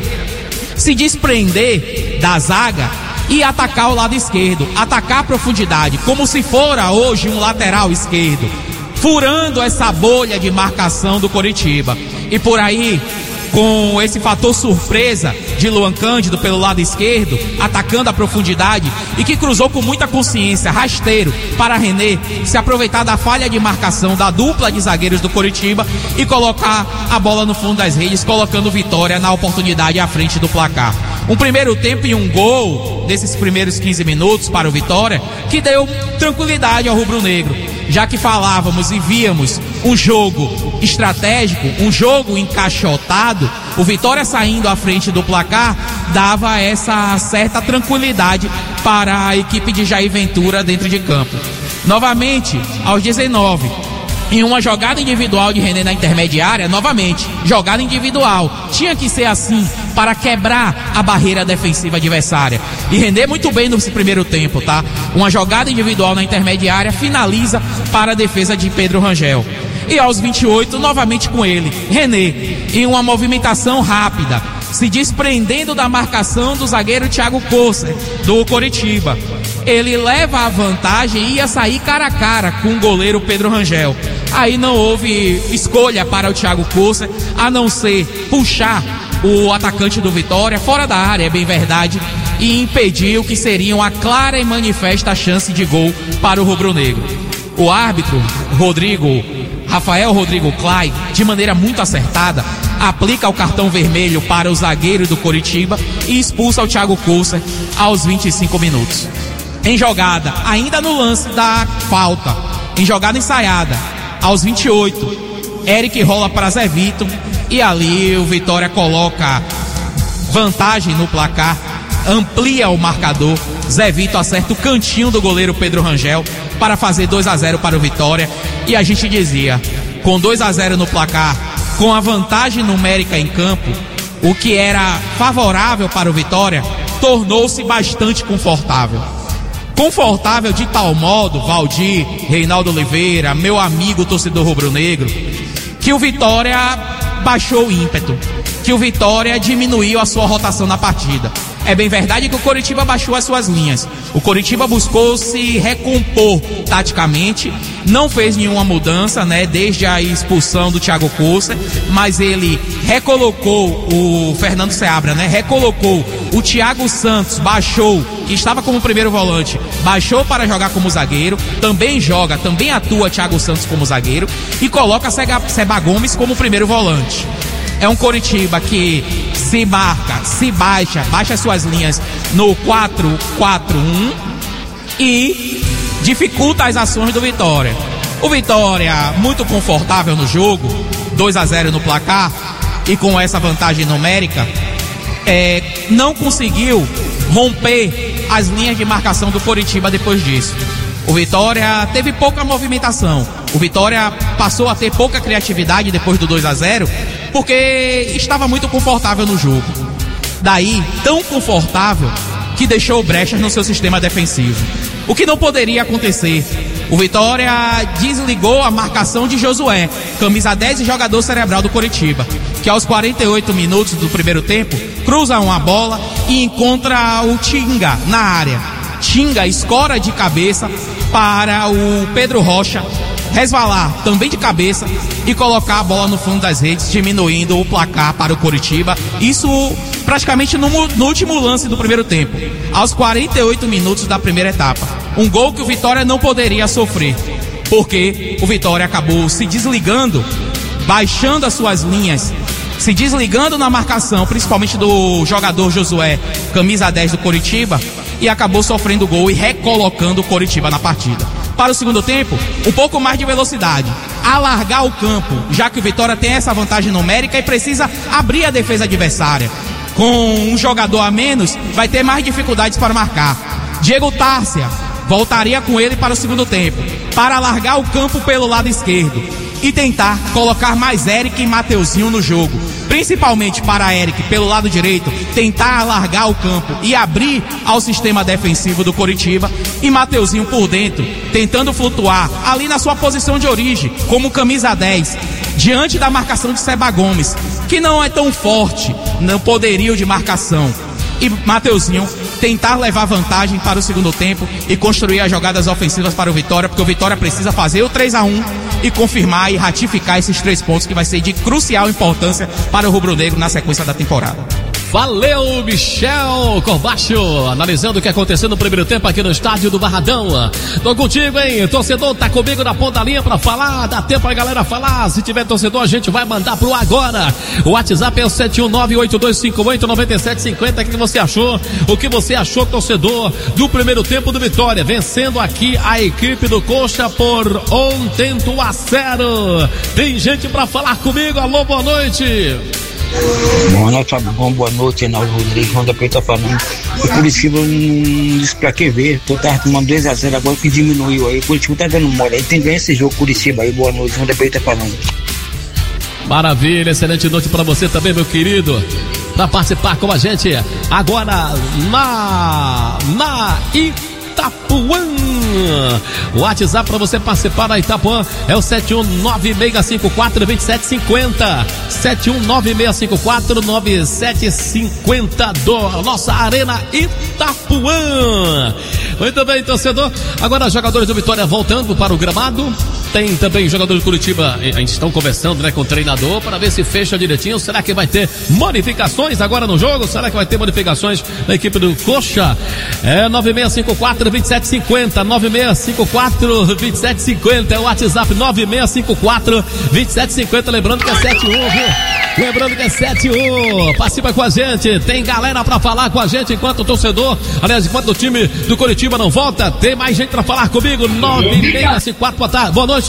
se desprender da zaga e atacar o lado esquerdo, atacar a profundidade, como se fora hoje um lateral esquerdo, furando essa bolha de marcação do Coritiba. E por aí, com esse fator surpresa de Luan Cândido pelo lado esquerdo, atacando a profundidade, e que cruzou com muita consciência, rasteiro, para René se aproveitar da falha de marcação da dupla de zagueiros do Coritiba e colocar a bola no fundo das redes, colocando Vitória na oportunidade à frente do placar. Um primeiro tempo e um gol desses primeiros quinze minutos para o Vitória, que deu tranquilidade ao rubro-negro, já que falávamos e víamos um jogo estratégico, um jogo encaixotado. O Vitória saindo à frente do placar dava essa certa tranquilidade para a equipe de Jair Ventura dentro de campo. Novamente, aos dezenove, em uma jogada individual de René na intermediária, novamente, jogada individual. Tinha que ser assim para quebrar a barreira defensiva adversária. E René muito bem no primeiro tempo, tá? Uma jogada individual na intermediária finaliza para a defesa de Pedro Rangel. E aos vinte e oito, novamente com ele, René, em uma movimentação rápida, se desprendendo da marcação do zagueiro Thiago Kosser, do Coritiba. Ele leva a vantagem e ia sair cara a cara com o goleiro Pedro Rangel. Aí não houve escolha para o Thiago Kosser, a não ser puxar o atacante do Vitória fora da área, é bem verdade, e impedir o que seria uma clara e manifesta chance de gol para o rubro-negro. O árbitro, Rodrigo, Rafael Rodrigo Clay, de maneira muito acertada, aplica o cartão vermelho para o zagueiro do Coritiba e expulsa o Thiago Kosser aos vinte e cinco minutos. Em jogada, ainda no lance da falta, em jogada ensaiada, aos vinte e oito, Eric rola para Zé Vitor e ali o Vitória coloca vantagem no placar, amplia o marcador. Zé Vitor acerta o cantinho do goleiro Pedro Rangel para fazer dois a zero para o Vitória. E a gente dizia, com dois a zero no placar, com a vantagem numérica em campo, o que era favorável para o Vitória tornou-se bastante confortável. Confortável de tal modo, Valdir, Reinaldo Oliveira, meu amigo torcedor rubro-negro, que o Vitória baixou o ímpeto, que o Vitória diminuiu a sua rotação na partida. É bem verdade que o Coritiba baixou as suas linhas. O Coritiba buscou se recompor taticamente, não fez nenhuma mudança, né, desde a expulsão do Thiago Kosser, mas ele recolocou o Fernando Seabra, né, recolocou o Thiago Santos, baixou, que estava como primeiro volante, baixou para jogar como zagueiro, também joga, também atua Thiago Santos como zagueiro e coloca Seba Gomes como primeiro volante. É um Coritiba que se marca, se baixa, baixa suas linhas no quatro quatro um e dificulta as ações do Vitória. O Vitória muito confortável no jogo, dois a zero no placar, e com essa vantagem numérica, é, não conseguiu romper as linhas de marcação do Coritiba depois disso. O Vitória teve pouca movimentação. O Vitória passou a ter pouca criatividade depois do dois a zero, porque estava muito confortável no jogo. Daí, tão confortável que deixou brechas no seu sistema defensivo. O que não poderia acontecer. O Vitória desligou a marcação de Josué, camisa dez e jogador cerebral do Coritiba, que aos quarenta e oito minutos do primeiro tempo cruza uma bola e encontra o Tinga na área. Tinga escora de cabeça para o Pedro Rocha resvalar também de cabeça e colocar a bola no fundo das redes, diminuindo o placar para o Coritiba. Isso praticamente no, no último lance do primeiro tempo, aos quarenta e oito minutos da primeira etapa. Um gol que o Vitória não poderia sofrer, porque o Vitória acabou se desligando, baixando as suas linhas, se desligando na marcação, principalmente do jogador Josué, camisa dez do Coritiba, e acabou sofrendo gol e recolocando o Coritiba na partida. Para o segundo tempo, um pouco mais de velocidade, alargar o campo, já que o Vitória tem essa vantagem numérica e precisa abrir a defesa adversária. Com um jogador a menos, vai ter mais dificuldades para marcar. Diego Tárcia voltaria com ele para o segundo tempo, para alargar o campo pelo lado esquerdo e tentar colocar mais Eric e Mateuzinho no jogo, principalmente para Eric pelo lado direito, tentar alargar o campo e abrir ao sistema defensivo do Coritiba, e Mateuzinho por dentro, tentando flutuar ali na sua posição de origem, como camisa dez, diante da marcação de Seba Gomes, que não é tão forte no poderio de marcação, e Mateuzinho tentar levar vantagem para o segundo tempo e construir as jogadas ofensivas para o Vitória, porque o Vitória precisa fazer o três a um e confirmar e ratificar esses três pontos, que vai ser de crucial importância para o rubro-negro na sequência da temporada. Valeu, Michel Corbacho, analisando o que aconteceu no primeiro tempo aqui no estádio do Barradão. Tô contigo, hein? Torcedor tá comigo na ponta da linha pra falar, dá tempo pra galera falar. Se tiver torcedor, a gente vai mandar pro agora. O WhatsApp é o sete um nove, oito dois cinco oito, nove sete cinco zero. O que você achou? O que você achou, torcedor, do primeiro tempo do Vitória, vencendo aqui a equipe do Coxa por um tento a zero. Tem gente pra falar comigo. Alô, boa noite. Boa noite, Fabão. Boa noite, Reinaldo Rodrigues. Ronda Preta falando. O Curitiba não disse pra que ver. Tu tava tomando dois a zero agora que diminuiu aí. O Curitiba tá dando mole aí. Tem que ganhar esse jogo, Curitiba aí. Boa noite, Ronda Preta falando. Maravilha, excelente noite pra você também, meu querido. Pra participar com a gente agora na, na Itapuã. O WhatsApp para você participar da Itapuã é o sete um nove, seis cinco quatro, dois sete cinco zero. sete um nove, seis cinco quatro, nove sete cinco zero do nossa Arena Itapuã. Muito bem, torcedor. Agora os jogadores do Vitória voltando para o gramado. Tem também jogadores do Curitiba, a gente está conversando, né, com o treinador para ver se fecha direitinho. Será que vai ter modificações agora no jogo? Será que vai ter modificações na equipe do Coxa? É nove seis cinco quatro, dois sete cinco zero, nove seis cinco quatro, dois sete cinco zero, é o WhatsApp nove seis cinco quatro, dois sete cinco zero, lembrando que é sete um, viu? Lembrando que é sete um, participa com a gente, tem galera pra falar com a gente enquanto o torcedor, aliás, enquanto o time do Curitiba não volta, tem mais gente pra falar comigo, nove seis cinco quatro, boa tarde, boa noite.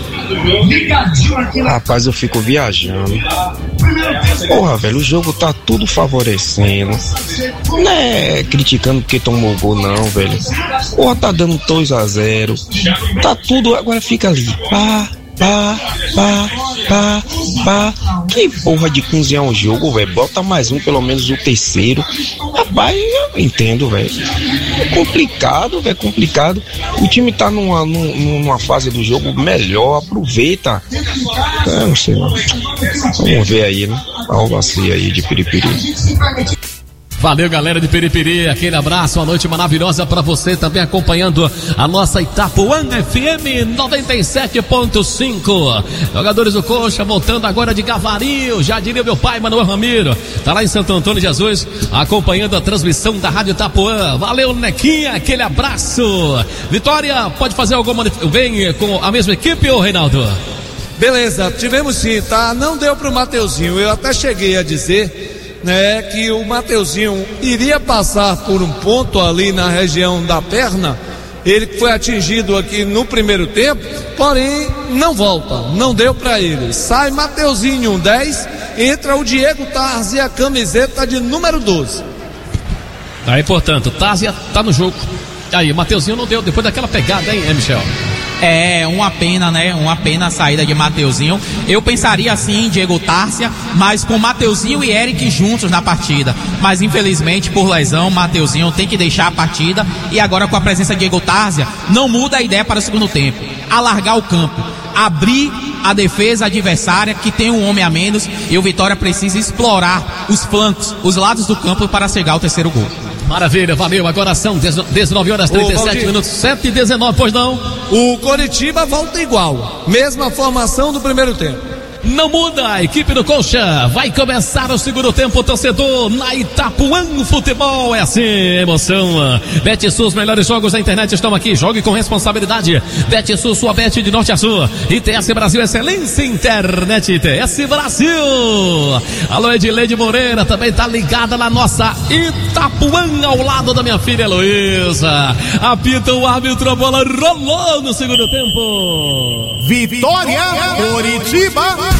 Rapaz, eu fico viajando. Porra, velho, o jogo tá tudo favorecendo. Não é criticando porque tomou gol, não, velho. Porra, tá dando dois a zero. Tá tudo, agora fica ali. Pá, pá, pá, pá, pá. Que porra de cozinhar um jogo, velho. Bota mais um, pelo menos o terceiro. Rapaz, eu entendo, velho. É complicado, velho, complicado. O time tá numa, numa fase do jogo melhor, aproveita. Eu não sei, não. Vamos ver aí, né? Algo assim aí de piripiri. Valeu, galera de Periperi, aquele abraço, uma noite maravilhosa pra você também acompanhando a nossa Itapuã F M noventa e sete ponto cinco. Jogadores do Coxa voltando agora de Gavaril, já diria meu pai Manuel Ramiro, tá lá em Santo Antônio de Jesus acompanhando a transmissão da Rádio Itapuã. Valeu, Nequinha, aquele abraço. Vitória, pode fazer alguma, vem com a mesma equipe, ô Reinaldo? Beleza, tivemos sim, tá? Não deu pro Mateuzinho, eu até cheguei a dizer, né, que o Mateuzinho iria passar por um ponto ali na região da perna. Ele foi atingido aqui no primeiro tempo, porém não volta, não deu para ele. Sai Mateuzinho, dez, entra o Diego Tarzi, a camiseta de número doze. Aí, portanto, Tarzi tá no jogo. Aí, o Mateuzinho não deu, depois daquela pegada, hein, Michel? É, uma pena, né? Uma pena a saída de Mateuzinho. Eu pensaria assim em Diego Tárcia, mas com Mateuzinho e Eric juntos na partida. Mas infelizmente, por lesão, Mateuzinho tem que deixar a partida. E agora com a presença de Diego Tárcia, não muda a ideia para o segundo tempo. Alargar o campo, abrir a defesa adversária, que tem um homem a menos, e o Vitória precisa explorar os flancos, os lados do campo para chegar ao terceiro gol. Maravilha, valeu. Agora são dezenove horas e trinta e sete minutos, sete e dezenove, pois não? O Coritiba volta igual, mesma formação do primeiro tempo. Não muda, a equipe do Coxa vai começar o segundo tempo, torcedor, na Itapuã Futebol, é assim, emoção. BetSul, os melhores jogos da internet estão aqui, jogue com responsabilidade. BetSul, sua bet de norte a sul. I T S Brasil, excelência internet, I T S Brasil. Alô, Edileide Moreira, também tá ligada na nossa Itapuã, ao lado da minha filha Heloísa. Apita o árbitro, a bola rolou no segundo tempo. Vitória, Coritiba.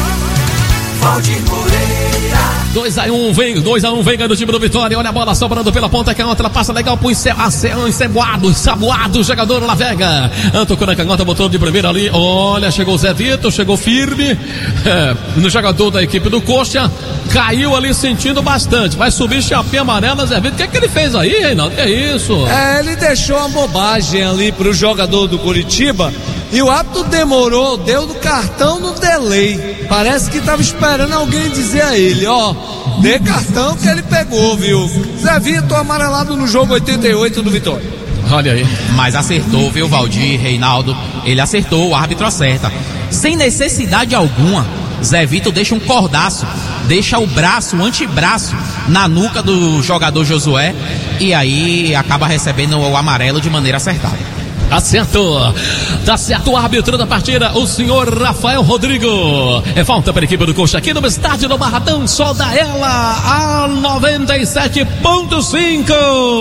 Valdir Moreira. dois a um, vem, dois a um, vem ganhando o time do Vitória. Olha a bola sobrando pela ponta, que a outra passa legal pro ensaboado, ensaboado, jogador La Vega. Tocou na canhota, botou de primeira ali. Olha, chegou o Zé Vitor, chegou firme. É, no jogador da equipe do Coxa. Caiu ali sentindo bastante. Vai subir chapinha amarela, Zé Vitor. O que é que ele fez aí, Reinaldo? Que é isso? É, ele deixou uma bobagem ali pro jogador do Coritiba. E o árbitro demorou, deu do cartão no delay. Parece que estava esperando alguém dizer a ele, ó, dê cartão que ele pegou, viu? Zé Vitor amarelado no jogo oitenta e oito do Vitória. Olha aí. Mas acertou, viu, Valdir, Reinaldo? Ele acertou, o árbitro acerta. Sem necessidade alguma, Zé Vitor deixa um cordaço, deixa o braço, o antebraço na nuca do jogador Josué. E aí acaba recebendo o amarelo de maneira acertada. Tá certo, tá certo o árbitro da partida, o senhor Rafael Rodrigo. É falta para a equipe do Coxa aqui no estádio do Barradão, só da ela a noventa e sete ponto cinco.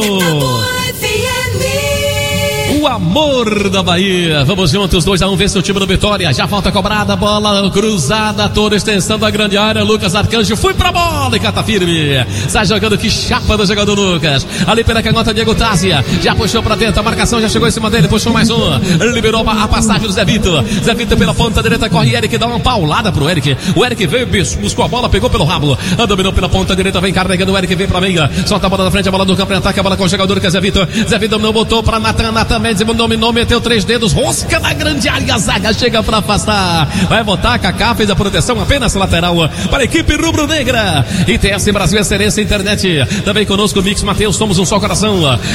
O amor da Bahia. Vamos juntos, dois a um, vence o time do Vitória. Já falta cobrada, bola cruzada, toda extensão da grande área. Lucas Arcanjo foi pra bola e cata firme. Sai jogando, que chapa do jogador Lucas. Ali pela canhota, Diego Tárcia. Já puxou pra dentro, a marcação já chegou em cima dele, puxou mais um. Liberou a passagem do Zé Vitor. Zé Vitor pela ponta direita, corre Eric, dá uma paulada pro Eric. O Eric veio, buscou a bola, pegou pelo rabo. Dominou pela ponta direita, vem carregando o Eric, vem pra meia. Solta a bola na frente, a bola do campo em ataque, a bola com o jogador que é Zé Vitor. Zé Vitor não botou pra Natan, Natan Mendes, dominou, meteu três dedos, rosca na grande área, a zaga chega pra afastar, vai botar, Kaká fez a proteção, apenas lateral para a equipe rubro-negra. I T S Brasil, excelência internet, também conosco Mix Mateus, somos um só coração,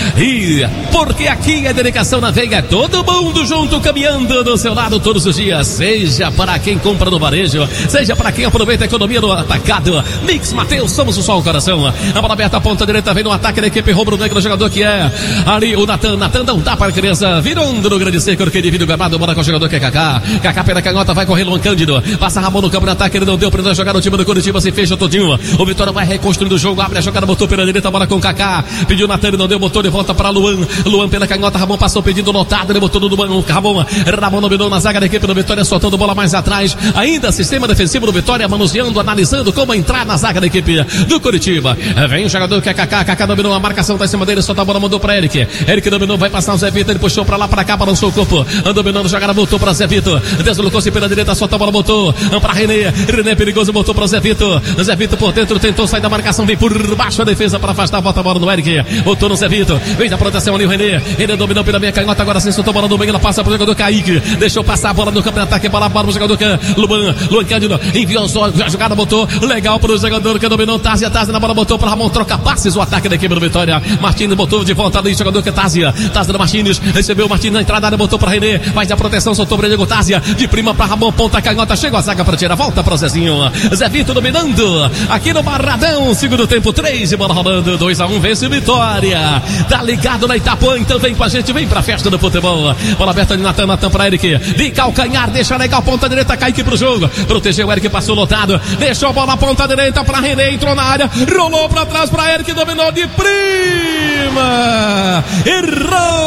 e porque aqui é dedicação na Veiga, é todo mundo junto, caminhando do seu lado todos os dias, seja para quem compra no varejo, seja para quem aproveita a economia no atacado. Mix Mateus, somos um só coração. A bola aberta, a ponta direita, vem no ataque da equipe rubro-negra, o jogador que é ali o Natan, Natan não dá para a criança, virando no grande seco, que divide o gramado, bola com o jogador que é Kaká. Kaká pela canhota, vai correr Luan Cândido, passa Ramon no campo de ataque, ele não deu pra jogar no time do Coritiba, se fecha todinho. O Vitória vai reconstruindo o jogo, abre a jogada, botou pela direita, bola com o Kaká, pediu Natan, ele não deu, botou de volta para Luan. Luan pela canhota, Ramon passou pedindo lotado, ele botou no Ramon. Ramon dominou na zaga da equipe do Vitória, soltando bola mais atrás. Ainda sistema defensivo do Vitória, manuseando, analisando como entrar na zaga da equipe do Coritiba. Vem o jogador que é Kaká, Kaká dominou, a marcação tá em cima dele, solta a bola, mandou pra Eric. Eric dominou, vai passar o Zé Vitor, ele puxou pra lá, pra cá, balançou o corpo, dominando a jogada, voltou pra Zé Vitor, deslocou-se pela direita, solta a bola, botou pra René, René perigoso, botou pra Zé Vitor, Zé Vitor por dentro, tentou sair da marcação, vem por baixo a defesa pra afastar, volta a bola no Eric, botou no Zé Vitor, vem da proteção ali o René, René dominou pela minha canhota, agora sim soltou a bola no meio, ela passa pro jogador Kaique, deixou passar a bola no campo de ataque, bola para o jogador que Luan, Luan Cândido, enviou só a jogada, botou, legal pro jogador que dominou, Tázia, Tázia na bola, botou pra Ramon, troca passes, o ataque da equipe do Vitória, Martins botou de volta ali, jogador que é Tázia, Tázia do Martins, recebeu o Martins na entrada, botou pra René, faz a proteção, soltou pra Diego Tázia, de prima pra Ramon, ponta canhota, chegou a zaga pra tirar, volta pro Zezinho, Zé Vitor dominando, aqui no Barradão, segundo tempo, três e bola rolando, dois a um, vence Vitória, tá ligado na Itapuã, então vem com a gente, vem pra festa do futebol, bola aberta de Natan, Natan pra Eric, de calcanhar, deixa legal, ponta direita, Kaique pro jogo, protegeu o Eric, passou lotado, deixou a bola, ponta direita pra René, entrou na área, rolou pra trás pra Eric, dominou de prima, errou!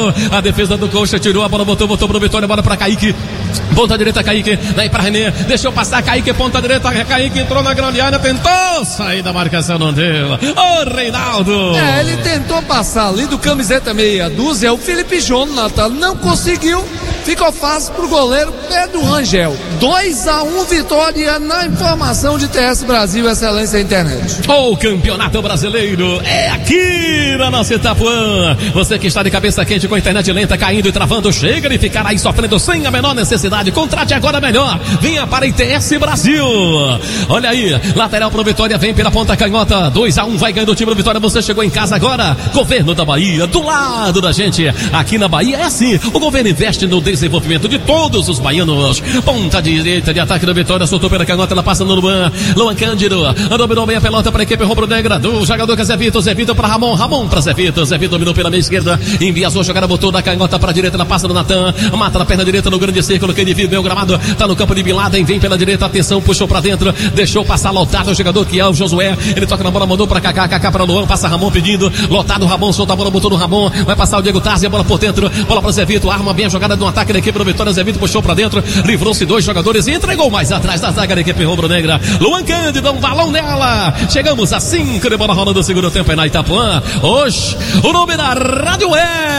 Errou. A defesa do Coxa tirou a bola, botou, botou pro Vitória, bola pra Kaique. Ponta direita, Kaique. Daí pra René. Deixou passar, Kaique, ponta direita. Kaique entrou na grande área, tentou sair da marcação, não deu. Ô, Reinaldo. É, ele tentou passar ali do camiseta meia dúzia. O Felipe João, Natal, não conseguiu. Ficou fácil pro goleiro Pedro Rangel. dois a um Vitória na informação de T S Brasil, Excelência Internet. O Campeonato Brasileiro é aqui na nossa Itapuã. Você que está de cabeça quente com a internet lenta, caindo e travando, chega de ficar aí sofrendo sem a menor necessidade. Contrate agora melhor. Venha para I T S Brasil. Olha aí, lateral pro Vitória, vem pela ponta canhota. dois a um vai ganhando o time do Vitória. Você chegou em casa agora. Governo da Bahia, do lado da gente. Aqui na Bahia é assim. O governo investe no desenvolvimento de todos os baianos. Ponta direita de ataque da Vitória, soltou pela canhota, ela passa no Luan. Luan Cândido, dominou bem a pelota para a equipe rubro-negra do jogador que é Zé Vitor. Zé Vitor para Ramon, Ramon para Zé Vitor. Zé Vitor dominou pela meia esquerda, enviazou a jogada, botou da canhota para a direita, ela passa no Natan, mata na perna direita no grande círculo, que ele viu bem o gramado, tá no campo de Bin Laden, vem pela direita, atenção, puxou para dentro, deixou passar lotado o jogador que é o Josué, ele toca na bola, mandou para Kaká, Kaká para Luan, passa Ramon pedindo, lotado, Ramon solta a bola, botou no Ramon, vai passar o Diego Tarzi, a bola por dentro, bola para Zé Vitor, arma bem a jogada no ataque da equipe do Vitória, Zé Vitor puxou para dentro, livrou-se dois jogadores e entregou mais atrás da zaga da equipe rubro-negra. Luan Cândido, um balão nela. Chegamos a cinco de bola rolando do segundo tempo aí na Itapuã. Hoje, o nome da rádio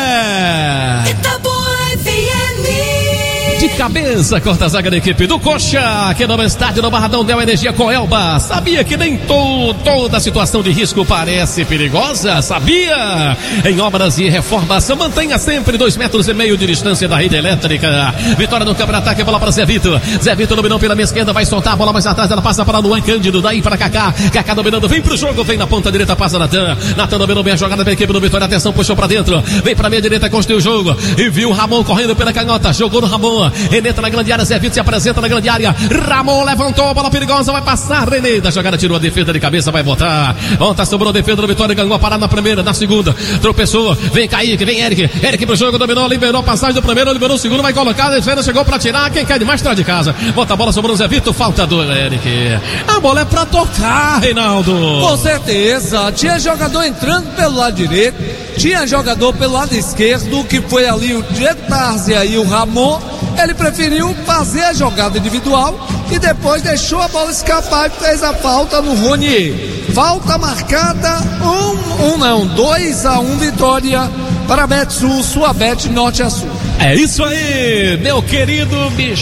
é Itapuã F M. De cabeça, corta a zaga da equipe do Coxa, aqui no estádio do Barradão, deu energia com Elba. Sabia que nem to, toda situação de risco parece perigosa? Sabia? Em obras e reformas, mantenha sempre dois metros e meio de distância da rede elétrica. Vitória no campo de ataque, bola para Zé Vitor. Zé Vitor dominou pela minha esquerda, vai soltar a bola mais atrás, ela passa para Luan Cândido, daí para Kaká. Kaká dominando, vem pro jogo, vem na ponta direita, passa Natan. Natan dominou bem a jogada da equipe do Vitória, atenção, puxou para dentro, vem para meia direita, construiu o jogo e viu o Ramon correndo pela canhota, jogou no Ramon. René tá na grande área, Zé Vitor se apresenta na grande área. Ramon levantou a bola perigosa, vai passar. René da jogada tirou a defesa de cabeça, vai botar. Ontem sobrou a defesa do Vitória, ganhou a parada na primeira, na segunda. Tropeçou, vem Kaique, vem Eric. Eric pro jogo, dominou, liberou a passagem do primeiro, liberou o segundo, vai colocar. A defesa chegou pra tirar. Quem quer demais traz de casa. Bota a bola, sobrou o Zé Vitor, falta do Eric. A bola é pra tocar, Reinaldo. Com certeza. Tinha jogador entrando pelo lado direito, tinha jogador pelo lado esquerdo, que foi ali o Diego Tarzi e o Ramon. Ele preferiu fazer a jogada individual e depois deixou a bola escapar e fez a falta no Ronier. Falta marcada, um, um não, dois a um Vitória para a Betsul, sua Bet Norte a Sul. É isso aí, meu querido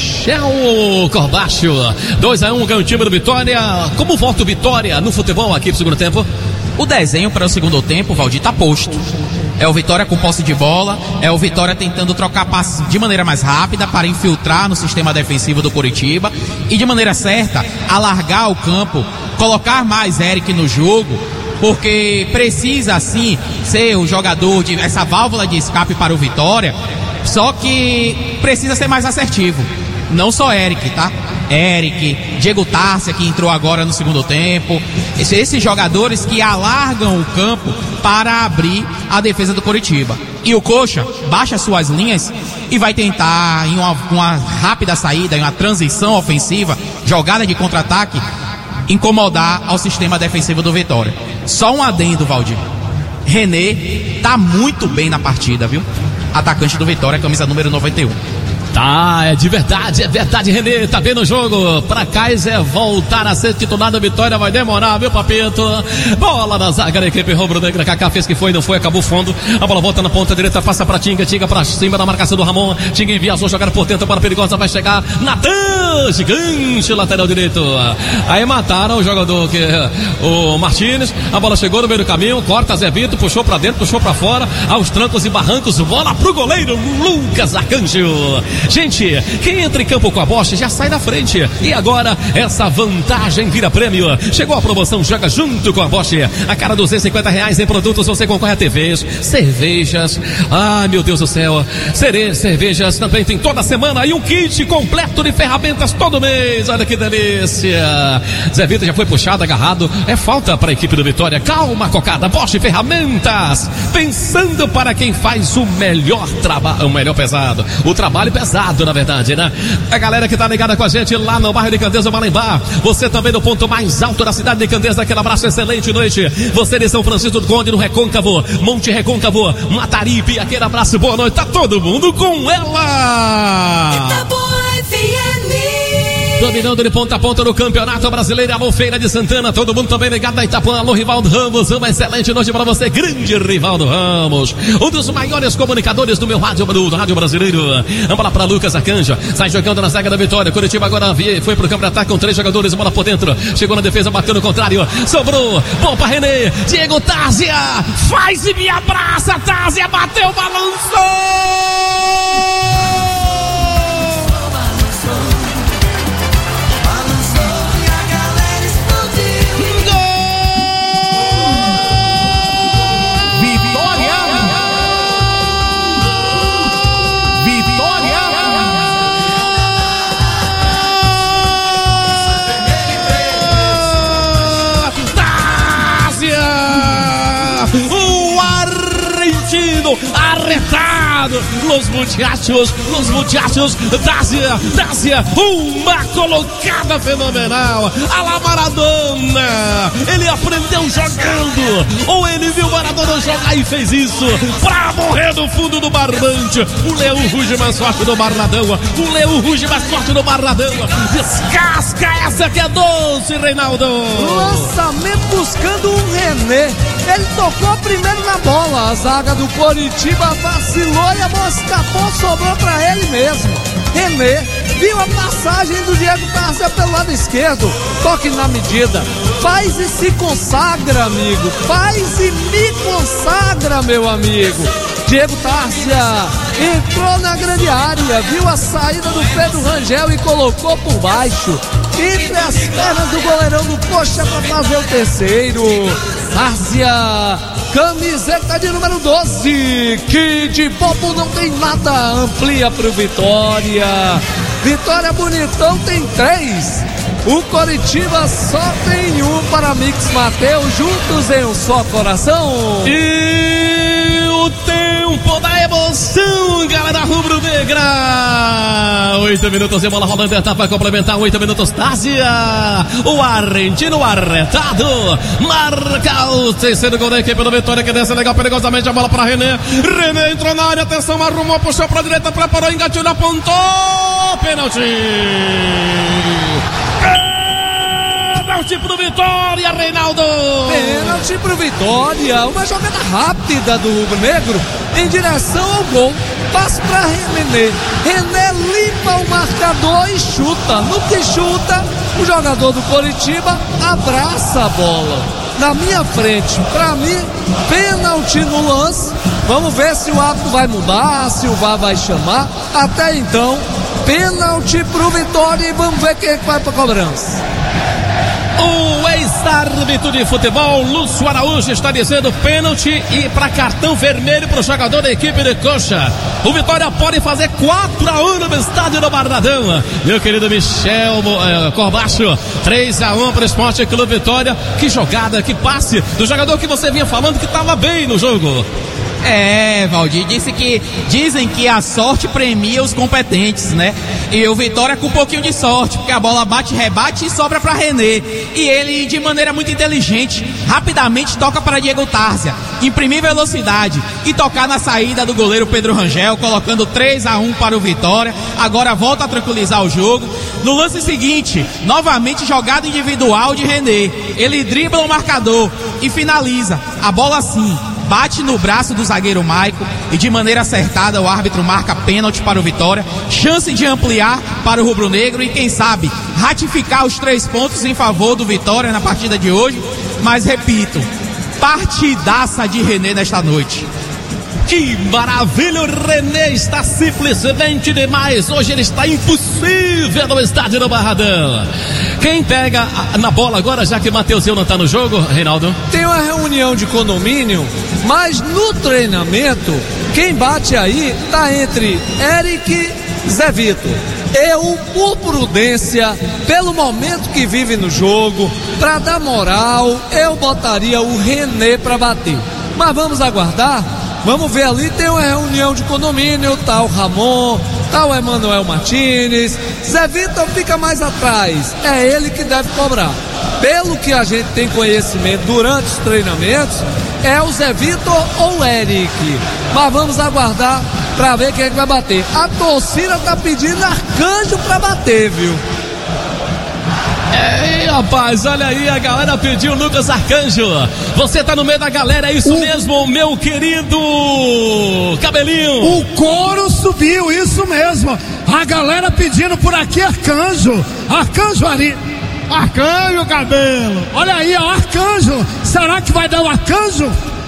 Michel Corbacho. dois a um ganha o time do Vitória. Como volta o Vitória no futebol aqui pro segundo tempo? O desenho para o segundo tempo, Valdir, tá posto. É o Vitória com posse de bola, é o Vitória tentando trocar passes de maneira mais rápida para infiltrar no sistema defensivo do Coritiba e de maneira certa, alargar o campo, colocar mais Eric no jogo, porque precisa sim ser o jogador de essa válvula de escape para o Vitória, só que precisa ser mais assertivo. Não só Eric, tá? Eric, Diego Tárcia, que entrou agora no segundo tempo. Esses, esses jogadores que alargam o campo para abrir a defesa do Coritiba. E o Coxa baixa suas linhas e vai tentar, em uma, uma rápida saída, em uma transição ofensiva, jogada de contra-ataque, incomodar ao sistema defensivo do Vitória. Só um adendo, Valdir. René tá muito bem na partida, viu? Atacante do Vitória, camisa número noventa e um. Tá, é de verdade, é verdade, René, tá vendo o jogo? Pra Kaiser voltar a ser titular da Vitória vai demorar, viu, Papito? Bola na zaga da equipe rubro-negra, Kaká fez que foi, não foi, acabou fundo. A bola volta na ponta direita, passa pra Tinga, Tinga pra cima da marcação do Ramon. Tinga enviazou, jogada por dentro, bola perigosa, vai chegar Natan, gigante, lateral direito. Aí mataram o jogador que o Martínez, a bola chegou no meio do caminho, corta Zé Vitor, puxou pra dentro, puxou pra fora, aos trancos e barrancos, bola pro goleiro Lucas Arcanjo. Gente, quem entra em campo com a Bosch já sai da frente. E agora, essa vantagem vira prêmio. Chegou a promoção Joga Junto com a Bosch. A cada duzentos e cinquenta reais em produtos você concorre a T Vs, cervejas. Ai, meu Deus do céu. Cere, cervejas também tem toda semana. E um kit completo de ferramentas todo mês. Olha que delícia. Zé Vitor já foi puxado, agarrado. É falta para a equipe do Vitória. Calma, cocada. Bosch Ferramentas. Pensando para quem faz o melhor trabalho, o melhor pesado. O trabalho pesado localizado, na verdade, né? A galera que tá ligada com a gente lá no bairro de Candeias, Malembá. Você também no ponto mais alto da cidade de Candeias, aquele abraço, excelente noite. Você de São Francisco do Conde, no Recôncavo, Monte Recôncavo, Mataripe, aquele abraço, boa noite. Tá todo mundo com ela. Itapuã F M. Dominando de ponta a ponta no Campeonato Brasileiro. Alô, Feira de Santana, todo mundo também ligado na Itapuã. Alô, Rivaldo Ramos, uma excelente noite para você, grande Rivaldo Ramos, um dos maiores comunicadores do meu rádio, do rádio brasileiro. Vamos lá para Lucas Arcanjo, sai jogando na zaga da Vitória. Curitiba agora foi pro campo de ataque com três jogadores, bola por dentro, chegou na defesa, bateu no contrário, sobrou, bom para René, Diego Tárzia, faz e me abraça, Tárzia, bateu, balançou! Arretado, los muchachos, los muchachos, Dácia, Dácia, uma colocada fenomenal, a la Maradona, ele aprendeu jogando, ou ele viu Maradona jogar e fez isso, pra morrer no fundo do barbante, o leão ruge mais forte do Barradão, o leão ruge mais forte do Barradão, descasca essa que é doce, Reinaldo. Lançamento buscando um René, ele tocou primeiro na bola, a zaga do Coritiba vacilou e a bola escapou, sobrou pra ele mesmo. René viu a passagem do Diego Tárzia pelo lado esquerdo, toque na medida, faz e se consagra, amigo, faz e me consagra, meu amigo. Diego Tárzia entrou na grande área, viu a saída do Pedro Rangel e colocou por baixo, entre as pernas do goleirão do Coxa para fazer o terceiro. Tárzia, camiseta de número doze, que de bobo não tem nada, amplia pro Vitória. Vitória bonitão tem três, o Coritiba só tem um para Mix Mateus, juntos em um só coração. E o tempo da emoção, galera rubro-negra. Oito minutos de bola rolando, etapa complementar, oito minutos, Tárzia, o argentino arretado, marca o terceiro gol da equipe do Vitória, que desce legal, perigosamente a bola para René. René entrou na área, atenção, arrumou, puxou para a direita, preparou, engatilhou, apontou, pênalti. Pênalti pro Vitória, Reinaldo! Pênalti pro Vitória, uma jogada rápida do Rubro Negro em direção ao gol. Passa pra René. René limpa o marcador e chuta. No que chuta, o jogador do Coritiba abraça a bola na minha frente. Pra mim, pênalti no lance. Vamos ver se o árbitro vai mudar, se o V A R vai chamar. Até então, pênalti pro Vitória e vamos ver quem é que vai pra cobrança. O ex-árbitro de futebol, Lúcio Araújo, está dizendo pênalti e para cartão vermelho para o jogador da equipe de Coxa. O Vitória pode fazer quatro a um no estádio do Barradão. Meu querido Michel uh, Corbacho, três a um para o Esporte Clube Vitória. Que jogada, que passe do jogador que você vinha falando que estava bem no jogo. É, Valdir, disse que, dizem que a sorte premia os competentes, né? E o Vitória com um pouquinho de sorte, porque a bola bate, rebate e sobra para René. E ele, de maneira muito inteligente, rapidamente toca para Diego Tárzia, imprimir velocidade e tocar na saída do goleiro Pedro Rangel, colocando três a um para o Vitória. Agora volta a tranquilizar o jogo. No lance seguinte, novamente jogada individual de René. Ele dribla o marcador e finaliza. A bola sim bate no braço do zagueiro Maico e de maneira acertada o árbitro marca pênalti para o Vitória, chance de ampliar para o rubro-negro e quem sabe ratificar os três pontos em favor do Vitória na partida de hoje. Mas repito, partidaça de René nesta noite. Que maravilha, o René está simplesmente demais. Hoje ele está impossível no estádio do Barradão. Quem pega na bola agora, já que Mateuzinho não está no jogo, Reinaldo? Tem uma reunião de condomínio, mas no treinamento, quem bate aí tá entre Eric e Zé Vitor. Eu, por prudência, pelo momento que vive no jogo, para dar moral, eu botaria o René para bater. Mas vamos aguardar. Vamos ver ali, tem uma reunião de condomínio, tá o Ramon, tá o Emanuel Martins, Zé Vitor fica mais atrás, é ele que deve cobrar. Pelo que a gente tem conhecimento durante os treinamentos, é o Zé Vitor ou o Eric, mas vamos aguardar para ver quem é que vai bater. A torcida tá pedindo Arcanjo para bater, viu? Ei, rapaz, olha aí, a galera pediu Lucas Arcanjo. Você tá no meio da galera, é isso o... mesmo, meu querido Cabelinho? O coro subiu, isso mesmo. A galera pedindo por aqui Arcanjo. Arcanjo Ari. Arcanjo, Cabelo. Olha aí, ó, Arcanjo. Será que vai dar o Arcanjo?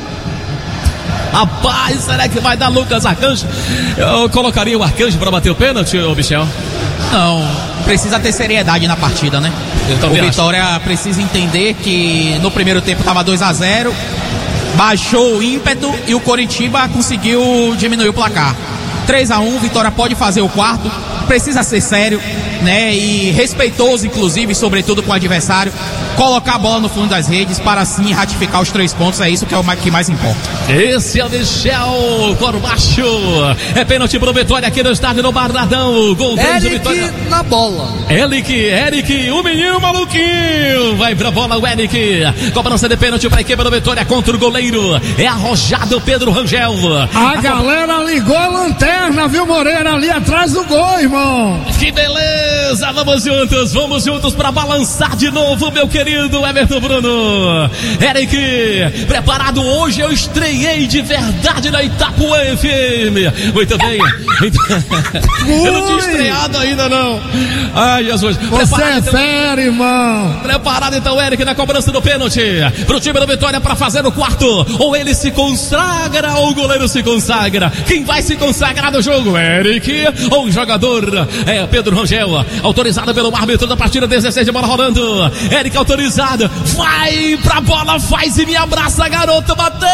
Rapaz, será que vai dar Lucas Arcanjo? Eu colocaria o Arcanjo para bater o pênalti, ô Michel? Não, precisa ter seriedade na partida, né? O Vitória acho. precisa entender que no primeiro tempo estava dois a zero, baixou o ímpeto e o Coritiba conseguiu diminuir o placar. três a um, Vitória pode fazer o quarto, precisa ser sério, né? E respeitoso, inclusive, sobretudo com o adversário, colocar a bola no fundo das redes para assim ratificar os três pontos, é isso que é o que mais importa. Esse é o Michel Corbacho, é pênalti pro Vitória aqui no estádio do Barradão. Gol Eric Vitória na bola. Eric, Eric, o menino maluquinho, vai pra bola o Eric, cobrança de pênalti pra equipe do Vitória contra o goleiro, é arrojado Pedro Rangel. A, a galera co... ligou a lanterna, viu, Moreira, ali atrás do gol, irmão. Que beleza, vamos juntos, vamos juntos pra balançar de novo, meu querido Everton Bruno. Eric, preparado hoje, eu estreiei de verdade na Itapuã F M. Muito bem. Eu não tinha estreado ainda não. Ai, Jesus. Você preparado, é então... fera, irmão. Preparado então, Eric, na cobrança do pênalti pro time da Vitória para fazer o quarto. Ou ele se consagra ou o goleiro se consagra. Quem vai se consagrar no jogo? Eric ou o jogador é Pedro Rangel, autorizado pelo árbitro da partida, dezesseis de bola rolando. Eric autorizado, vai pra bola, faz e me abraça, garoto, bateu,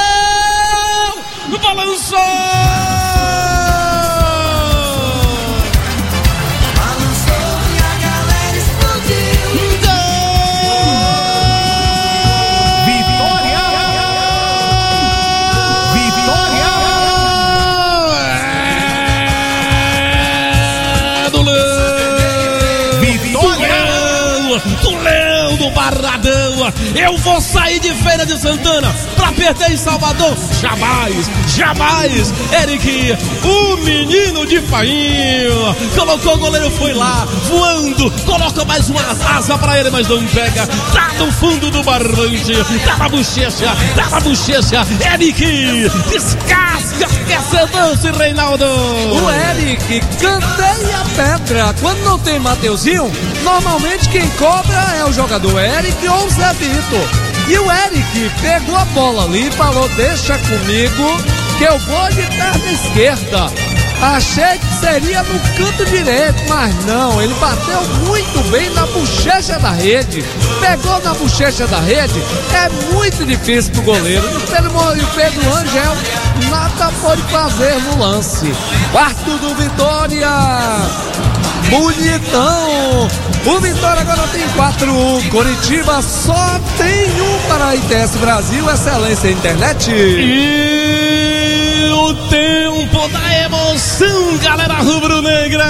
balançou, balançou e a galera explodiu. Vitória, Vitória, é do Leão, Vitória, do Leão do Barradão. Eu vou sair de Feira de Santana pra perder em Salvador? Jamais, jamais. Eric, o menino de Fainho, colocou o goleiro, foi lá, voando, coloca mais uma asa pra ele, mas não pega, tá no fundo do barbante, tá na bochecha, tá na bochecha. Eric, descasca, esquecedão-se, Reinaldo. O Eric canteia a pedra. Quando não tem Mateuzinho, normalmente quem cobra é o jogador Eric ou o Zé Vitor. E o Eric pegou a bola ali e falou: deixa comigo que eu vou de perna esquerda. Achei que seria no canto direito, mas não, ele bateu muito bem na bochecha da rede. Pegou na bochecha da rede, é muito difícil pro goleiro. E o Pedro, o Pedro Rangel nada pode fazer no lance. Quarto do Vitória. Bonitão. O Vitória agora tem quatro a um. Coritiba só tem um para a I T S Brasil, excelência internet. E o tempo da emoção, galera rubro-negra.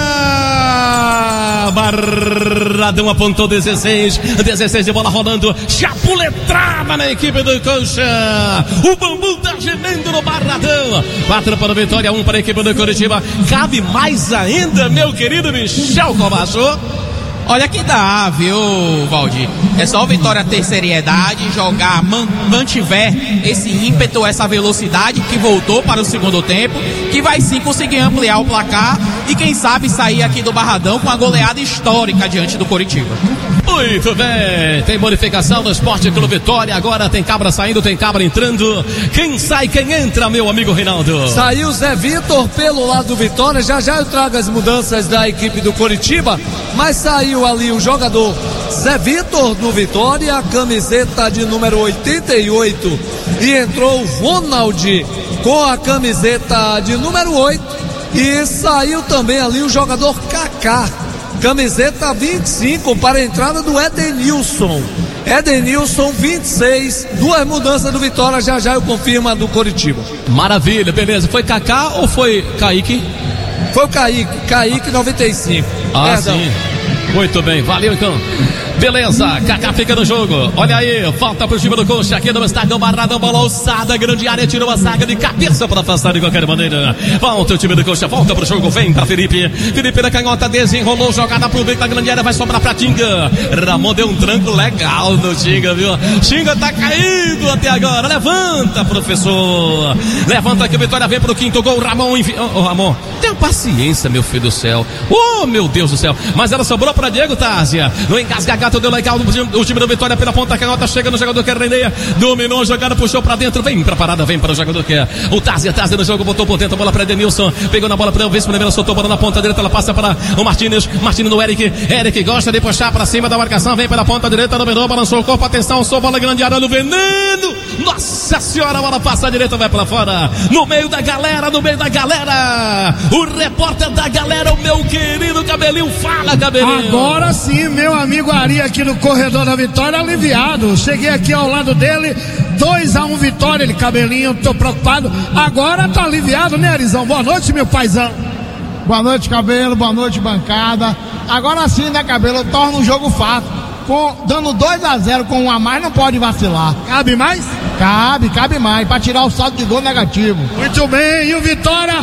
Barradão apontou dezesseis, dezesseis de bola rolando, chapuletrada na equipe do Coxa. O bambu tá gemendo no Barradão. quatro para o Vitória, um para a equipe do Coritiba. Cabe mais ainda, meu querido Michel Corbacho. Olha que dá, viu, Valdir? É só o Vitória ter seriedade, jogar, man, mantiver esse ímpeto, essa velocidade que voltou para o segundo tempo, que vai sim conseguir ampliar o placar e quem sabe sair aqui do Barradão com a goleada histórica diante do Coritiba. Muito bem, tem bonificação do Esporte Clube Vitória, agora tem cabra saindo, tem cabra entrando. Quem sai, quem entra, meu amigo Reinaldo? Saiu Zé Vitor pelo lado do Vitória, já já eu trago as mudanças da equipe do Coritiba, mas saiu ali o jogador Zé Vitor no Vitória, a camiseta de número oitenta e oito, e entrou o Ronald com a camiseta de número oito, e saiu também ali o jogador Kaká, camiseta vinte e cinco, para a entrada do Edenilson. Edenilson vinte e seis, duas mudanças do Vitória, já já eu confirmo a do Coritiba. Maravilha, beleza. Foi Kaká ou foi Kaique? Foi o Kaique, Kaique noventa e cinco. Ah, Perdão. sim. Muito bem, valeu então. Beleza, Kaká fica no jogo. Olha aí, falta pro time do Coxa aqui no estádio Barradão, bola alçada, grande área, tirou a zaga de cabeça para afastar de qualquer maneira. Volta o time do Coxa, volta pro jogo, vem pra Felipe. Felipe da canhota desenrolou, jogada pro meio da grande área, vai sobrar pra Tinga. Ramon deu um tranco legal no Tinga, viu? Tinga tá caído até agora, levanta, professor. Levanta que a Vitória vem pro quinto gol, Ramon. Envi... Ô, oh, Ramon, tenha paciência, meu filho do céu. Oh, meu Deus do céu. Mas ela sobrou pra Diego Tárzia. No engasgagato deu legal o time da Vitória pela ponta canhota, chega no jogador que é René, dominou a jogada, puxou pra dentro, vem pra parada, vem para o jogador que é o Tárzia, Tárzia no jogo, botou por dentro, a bola pra Edenilson, pegou na bola pra Elvis, primeiro soltou a bola na ponta direita, ela passa para o Martínez, Martínez no Eric, Eric gosta de puxar pra cima da marcação, vem pela ponta direita, dominou, balançou o corpo, atenção, sou bola grande área no veneno, nossa senhora, a bola passa a direita, vai pra fora, no meio da galera, no meio da galera, o repórter da galera, o meu querido Cabelinho, fala Cabelinho. Agora sim, meu amigo Ari aqui no corredor da Vitória, aliviado. Cheguei aqui ao lado dele, dois a um Vitória, ele Cabelinho, tô preocupado. Agora tá aliviado, né, Arizão? Boa noite, meu paizão. Boa noite, Cabelo, boa noite, bancada. Agora sim, né, Cabelo, torna o jogo fácil. Com, dando dois a zero com um a mais, não pode vacilar. Cabe mais? Cabe, cabe mais, pra tirar o saldo de gol negativo. Muito bem, e o Vitória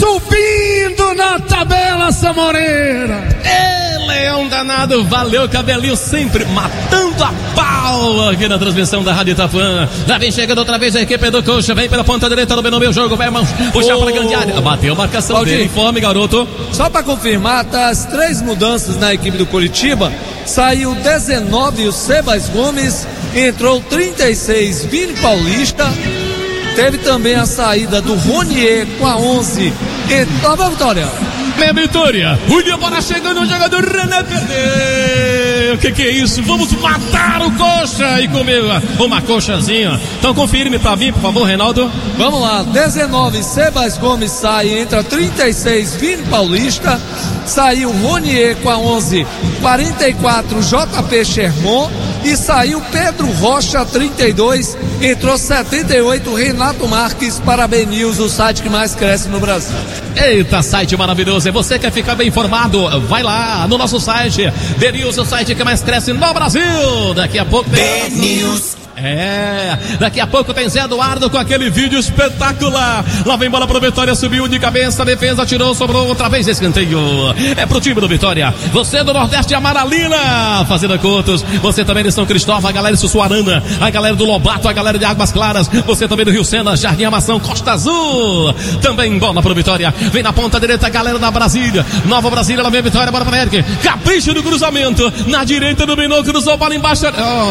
subindo na tabela, Samoreira. Ê, leão danado, valeu Cabelinho, sempre matando a pau aqui na transmissão da Rádio Itapuã. Já vem chegando outra vez a equipe do Coxa, vem pela ponta direita do meu jogo, vai mão, puxar para a grande área, bateu a marcação Valdir, dele, informe garoto. Só para confirmar, tá as três mudanças na equipe do Coritiba, saiu dezenove o Sebas Gomes, entrou trinta e seis Vini Paulista, teve também a saída do Ronier com a onze, entrou a Vitória. Meia Vitória, o dia para chegando o jogador René perdeu. O que que é isso? Vamos matar o Coxa e comer uma coxazinha. Então confirme para mim, por favor, Reinaldo. Vamos lá, dezenove Sebas Gomes sai, entra trinta e seis Vini Paulista, saiu Ronier com a onze, quarenta e quatro J P Sherman e saiu Pedro Rocha, trinta e dois, entrou setenta e oito Renato Marques. Parabéns, o site que mais cresce no Brasil. Eita, site maravilhoso. E você quer ficar bem informado? Vai lá no nosso site, The News, o site que mais cresce no Brasil. Daqui a pouco tem The News. É, daqui a pouco tem Zé Eduardo com aquele vídeo espetacular. Lá vem bola pro Vitória, subiu de cabeça, defesa tirou, sobrou outra vez escanteio. É pro time do Vitória. Você do Nordeste Amaralina, Fazenda Coutos. Você também de São Cristóvão, a galera de Sussuarana, a galera do Lobato, a galera de Águas Claras. Você também do Rio Sena, Jardim Amação, Costa Azul. Também bola pro Vitória. Vem na ponta direita a galera da Brasília. Nova Brasília, lá vem a Vitória, bola pra Eric. Capricho do cruzamento. Na direita dominou, cruzou, bola embaixo.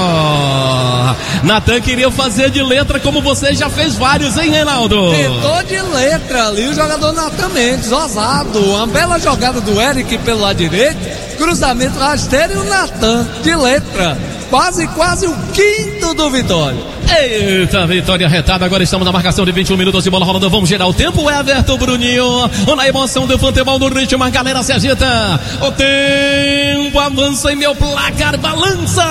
Oh. Natan queria fazer de letra como você já fez vários, hein, Reinaldo? Tentou de letra ali o jogador Natan Mendes, ousado. Uma bela jogada do Eric pelo lado direito, cruzamento rasteiro e o Natan de letra. Quase, quase o quinto do Vitória. Eita, Vitória retada. Agora estamos na marcação de vinte e um minutos de bola rolando. Vamos gerar o tempo. Everton, Bruninho. Na emoção do futebol, no ritmo, a galera se agita. O tempo avança e meu placar balança.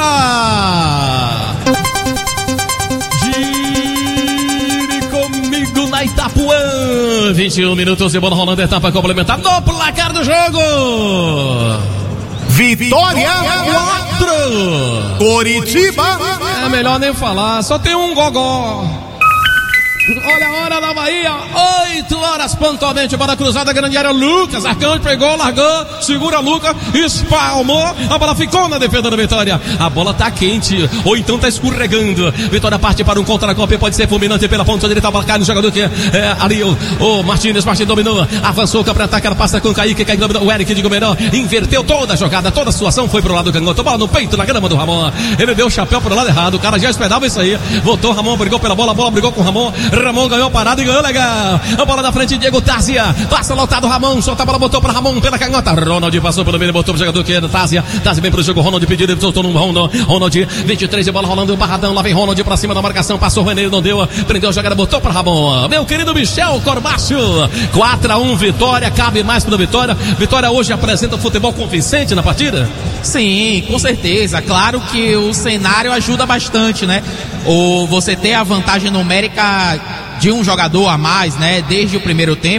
Gire comigo na Itapuã. vinte e um minutos de bola rolando. Etapa complementar no placar do jogo. Vitória quatro, Coritiba. É melhor nem falar, só tem um gogó. Olha a hora da Bahia, oito horas pontualmente para a cruzada, grande área, Lucas Arcanjo pegou, largou, segura Lucas, espalmou, a bola ficou na defesa da Vitória, a bola tá quente, ou então tá escorregando, Vitória parte para um contra-golpe, pode ser fulminante pela ponta direita, a bola cai no jogador que é, é ali o, o Martínez, Martínez dominou, avançou, para atacar, passa com o Kaique, Kaique dominou, o Eric de Gomeró, inverteu toda a jogada, toda a situação, foi pro lado do canhoto, bola no peito, na grama do Ramon, ele deu o chapéu pro lado errado, o cara já esperava isso aí, voltou, Ramon brigou pela bola, a bola brigou com o Ramon, Ramon ganhou parada e ganhou legal. A bola da frente, Diego Tárzia. Passa lotado, Ramon. Solta a bola, botou para Ramon pela canhota. Ronald passou pelo meio, botou pro jogador que é Tárzia. Tárzia vem pro jogo. Ronald pediu, ele soltou no Ronald. Ronald, vinte e três de bola rolando. Barradão. Lá vem Ronald pra cima da marcação. Passou o René, não deu. Prendeu a jogada, botou para Ramon. Meu querido Michel Cormácio. quatro a um, Vitória. Cabe mais pro Vitória. Vitória hoje apresenta futebol convincente na partida? Sim, com certeza. Claro que o cenário ajuda bastante, né? Ou você ter a vantagem numérica de um jogador a mais, né, desde o primeiro tempo,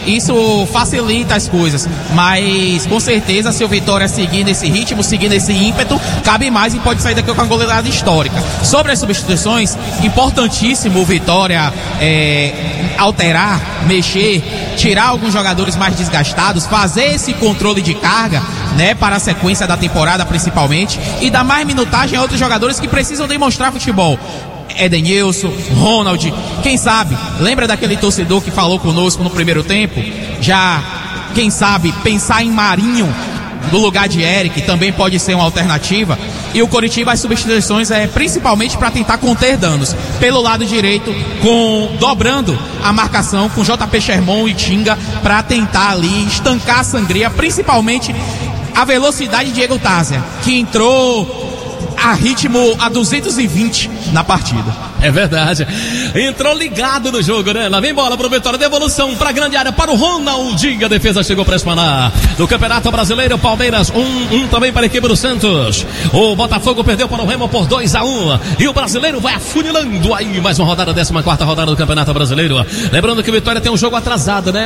isso facilita as coisas. Mas com certeza, se o Vitória seguir nesse ritmo, seguir nesse ímpeto, cabe mais e pode sair daqui com a goleada histórica. Sobre as substituições, importantíssimo o Vitória é, alterar, mexer, tirar alguns jogadores mais desgastados, fazer esse controle de carga, né, para a sequência da temporada principalmente, e dar mais minutagem a outros jogadores que precisam demonstrar futebol. Edenilson, Ronald, quem sabe, lembra daquele torcedor que falou conosco no primeiro tempo? Já, quem sabe, pensar em Marinho no lugar de Eric também pode ser uma alternativa. E o Coritiba, as substituições é principalmente para tentar conter danos. Pelo lado direito, com dobrando a marcação com J P Sherman e Tinga para tentar ali estancar a sangria, principalmente a velocidade de Diego Tázia, que entrou a ritmo a duzentos e vinte na partida. É verdade. Entrou ligado no jogo, né? Lá vem bola pro Vitória. Devolução pra grande área para o Ronaldinho. A defesa chegou para espanar. Do Campeonato Brasileiro, Palmeiras um, um também para a equipe do Santos. O Botafogo perdeu para o Remo por dois a um. E o brasileiro vai afunilando aí. Mais uma rodada, décima quarta rodada do Campeonato Brasileiro. Lembrando que o Vitória tem um jogo atrasado, né?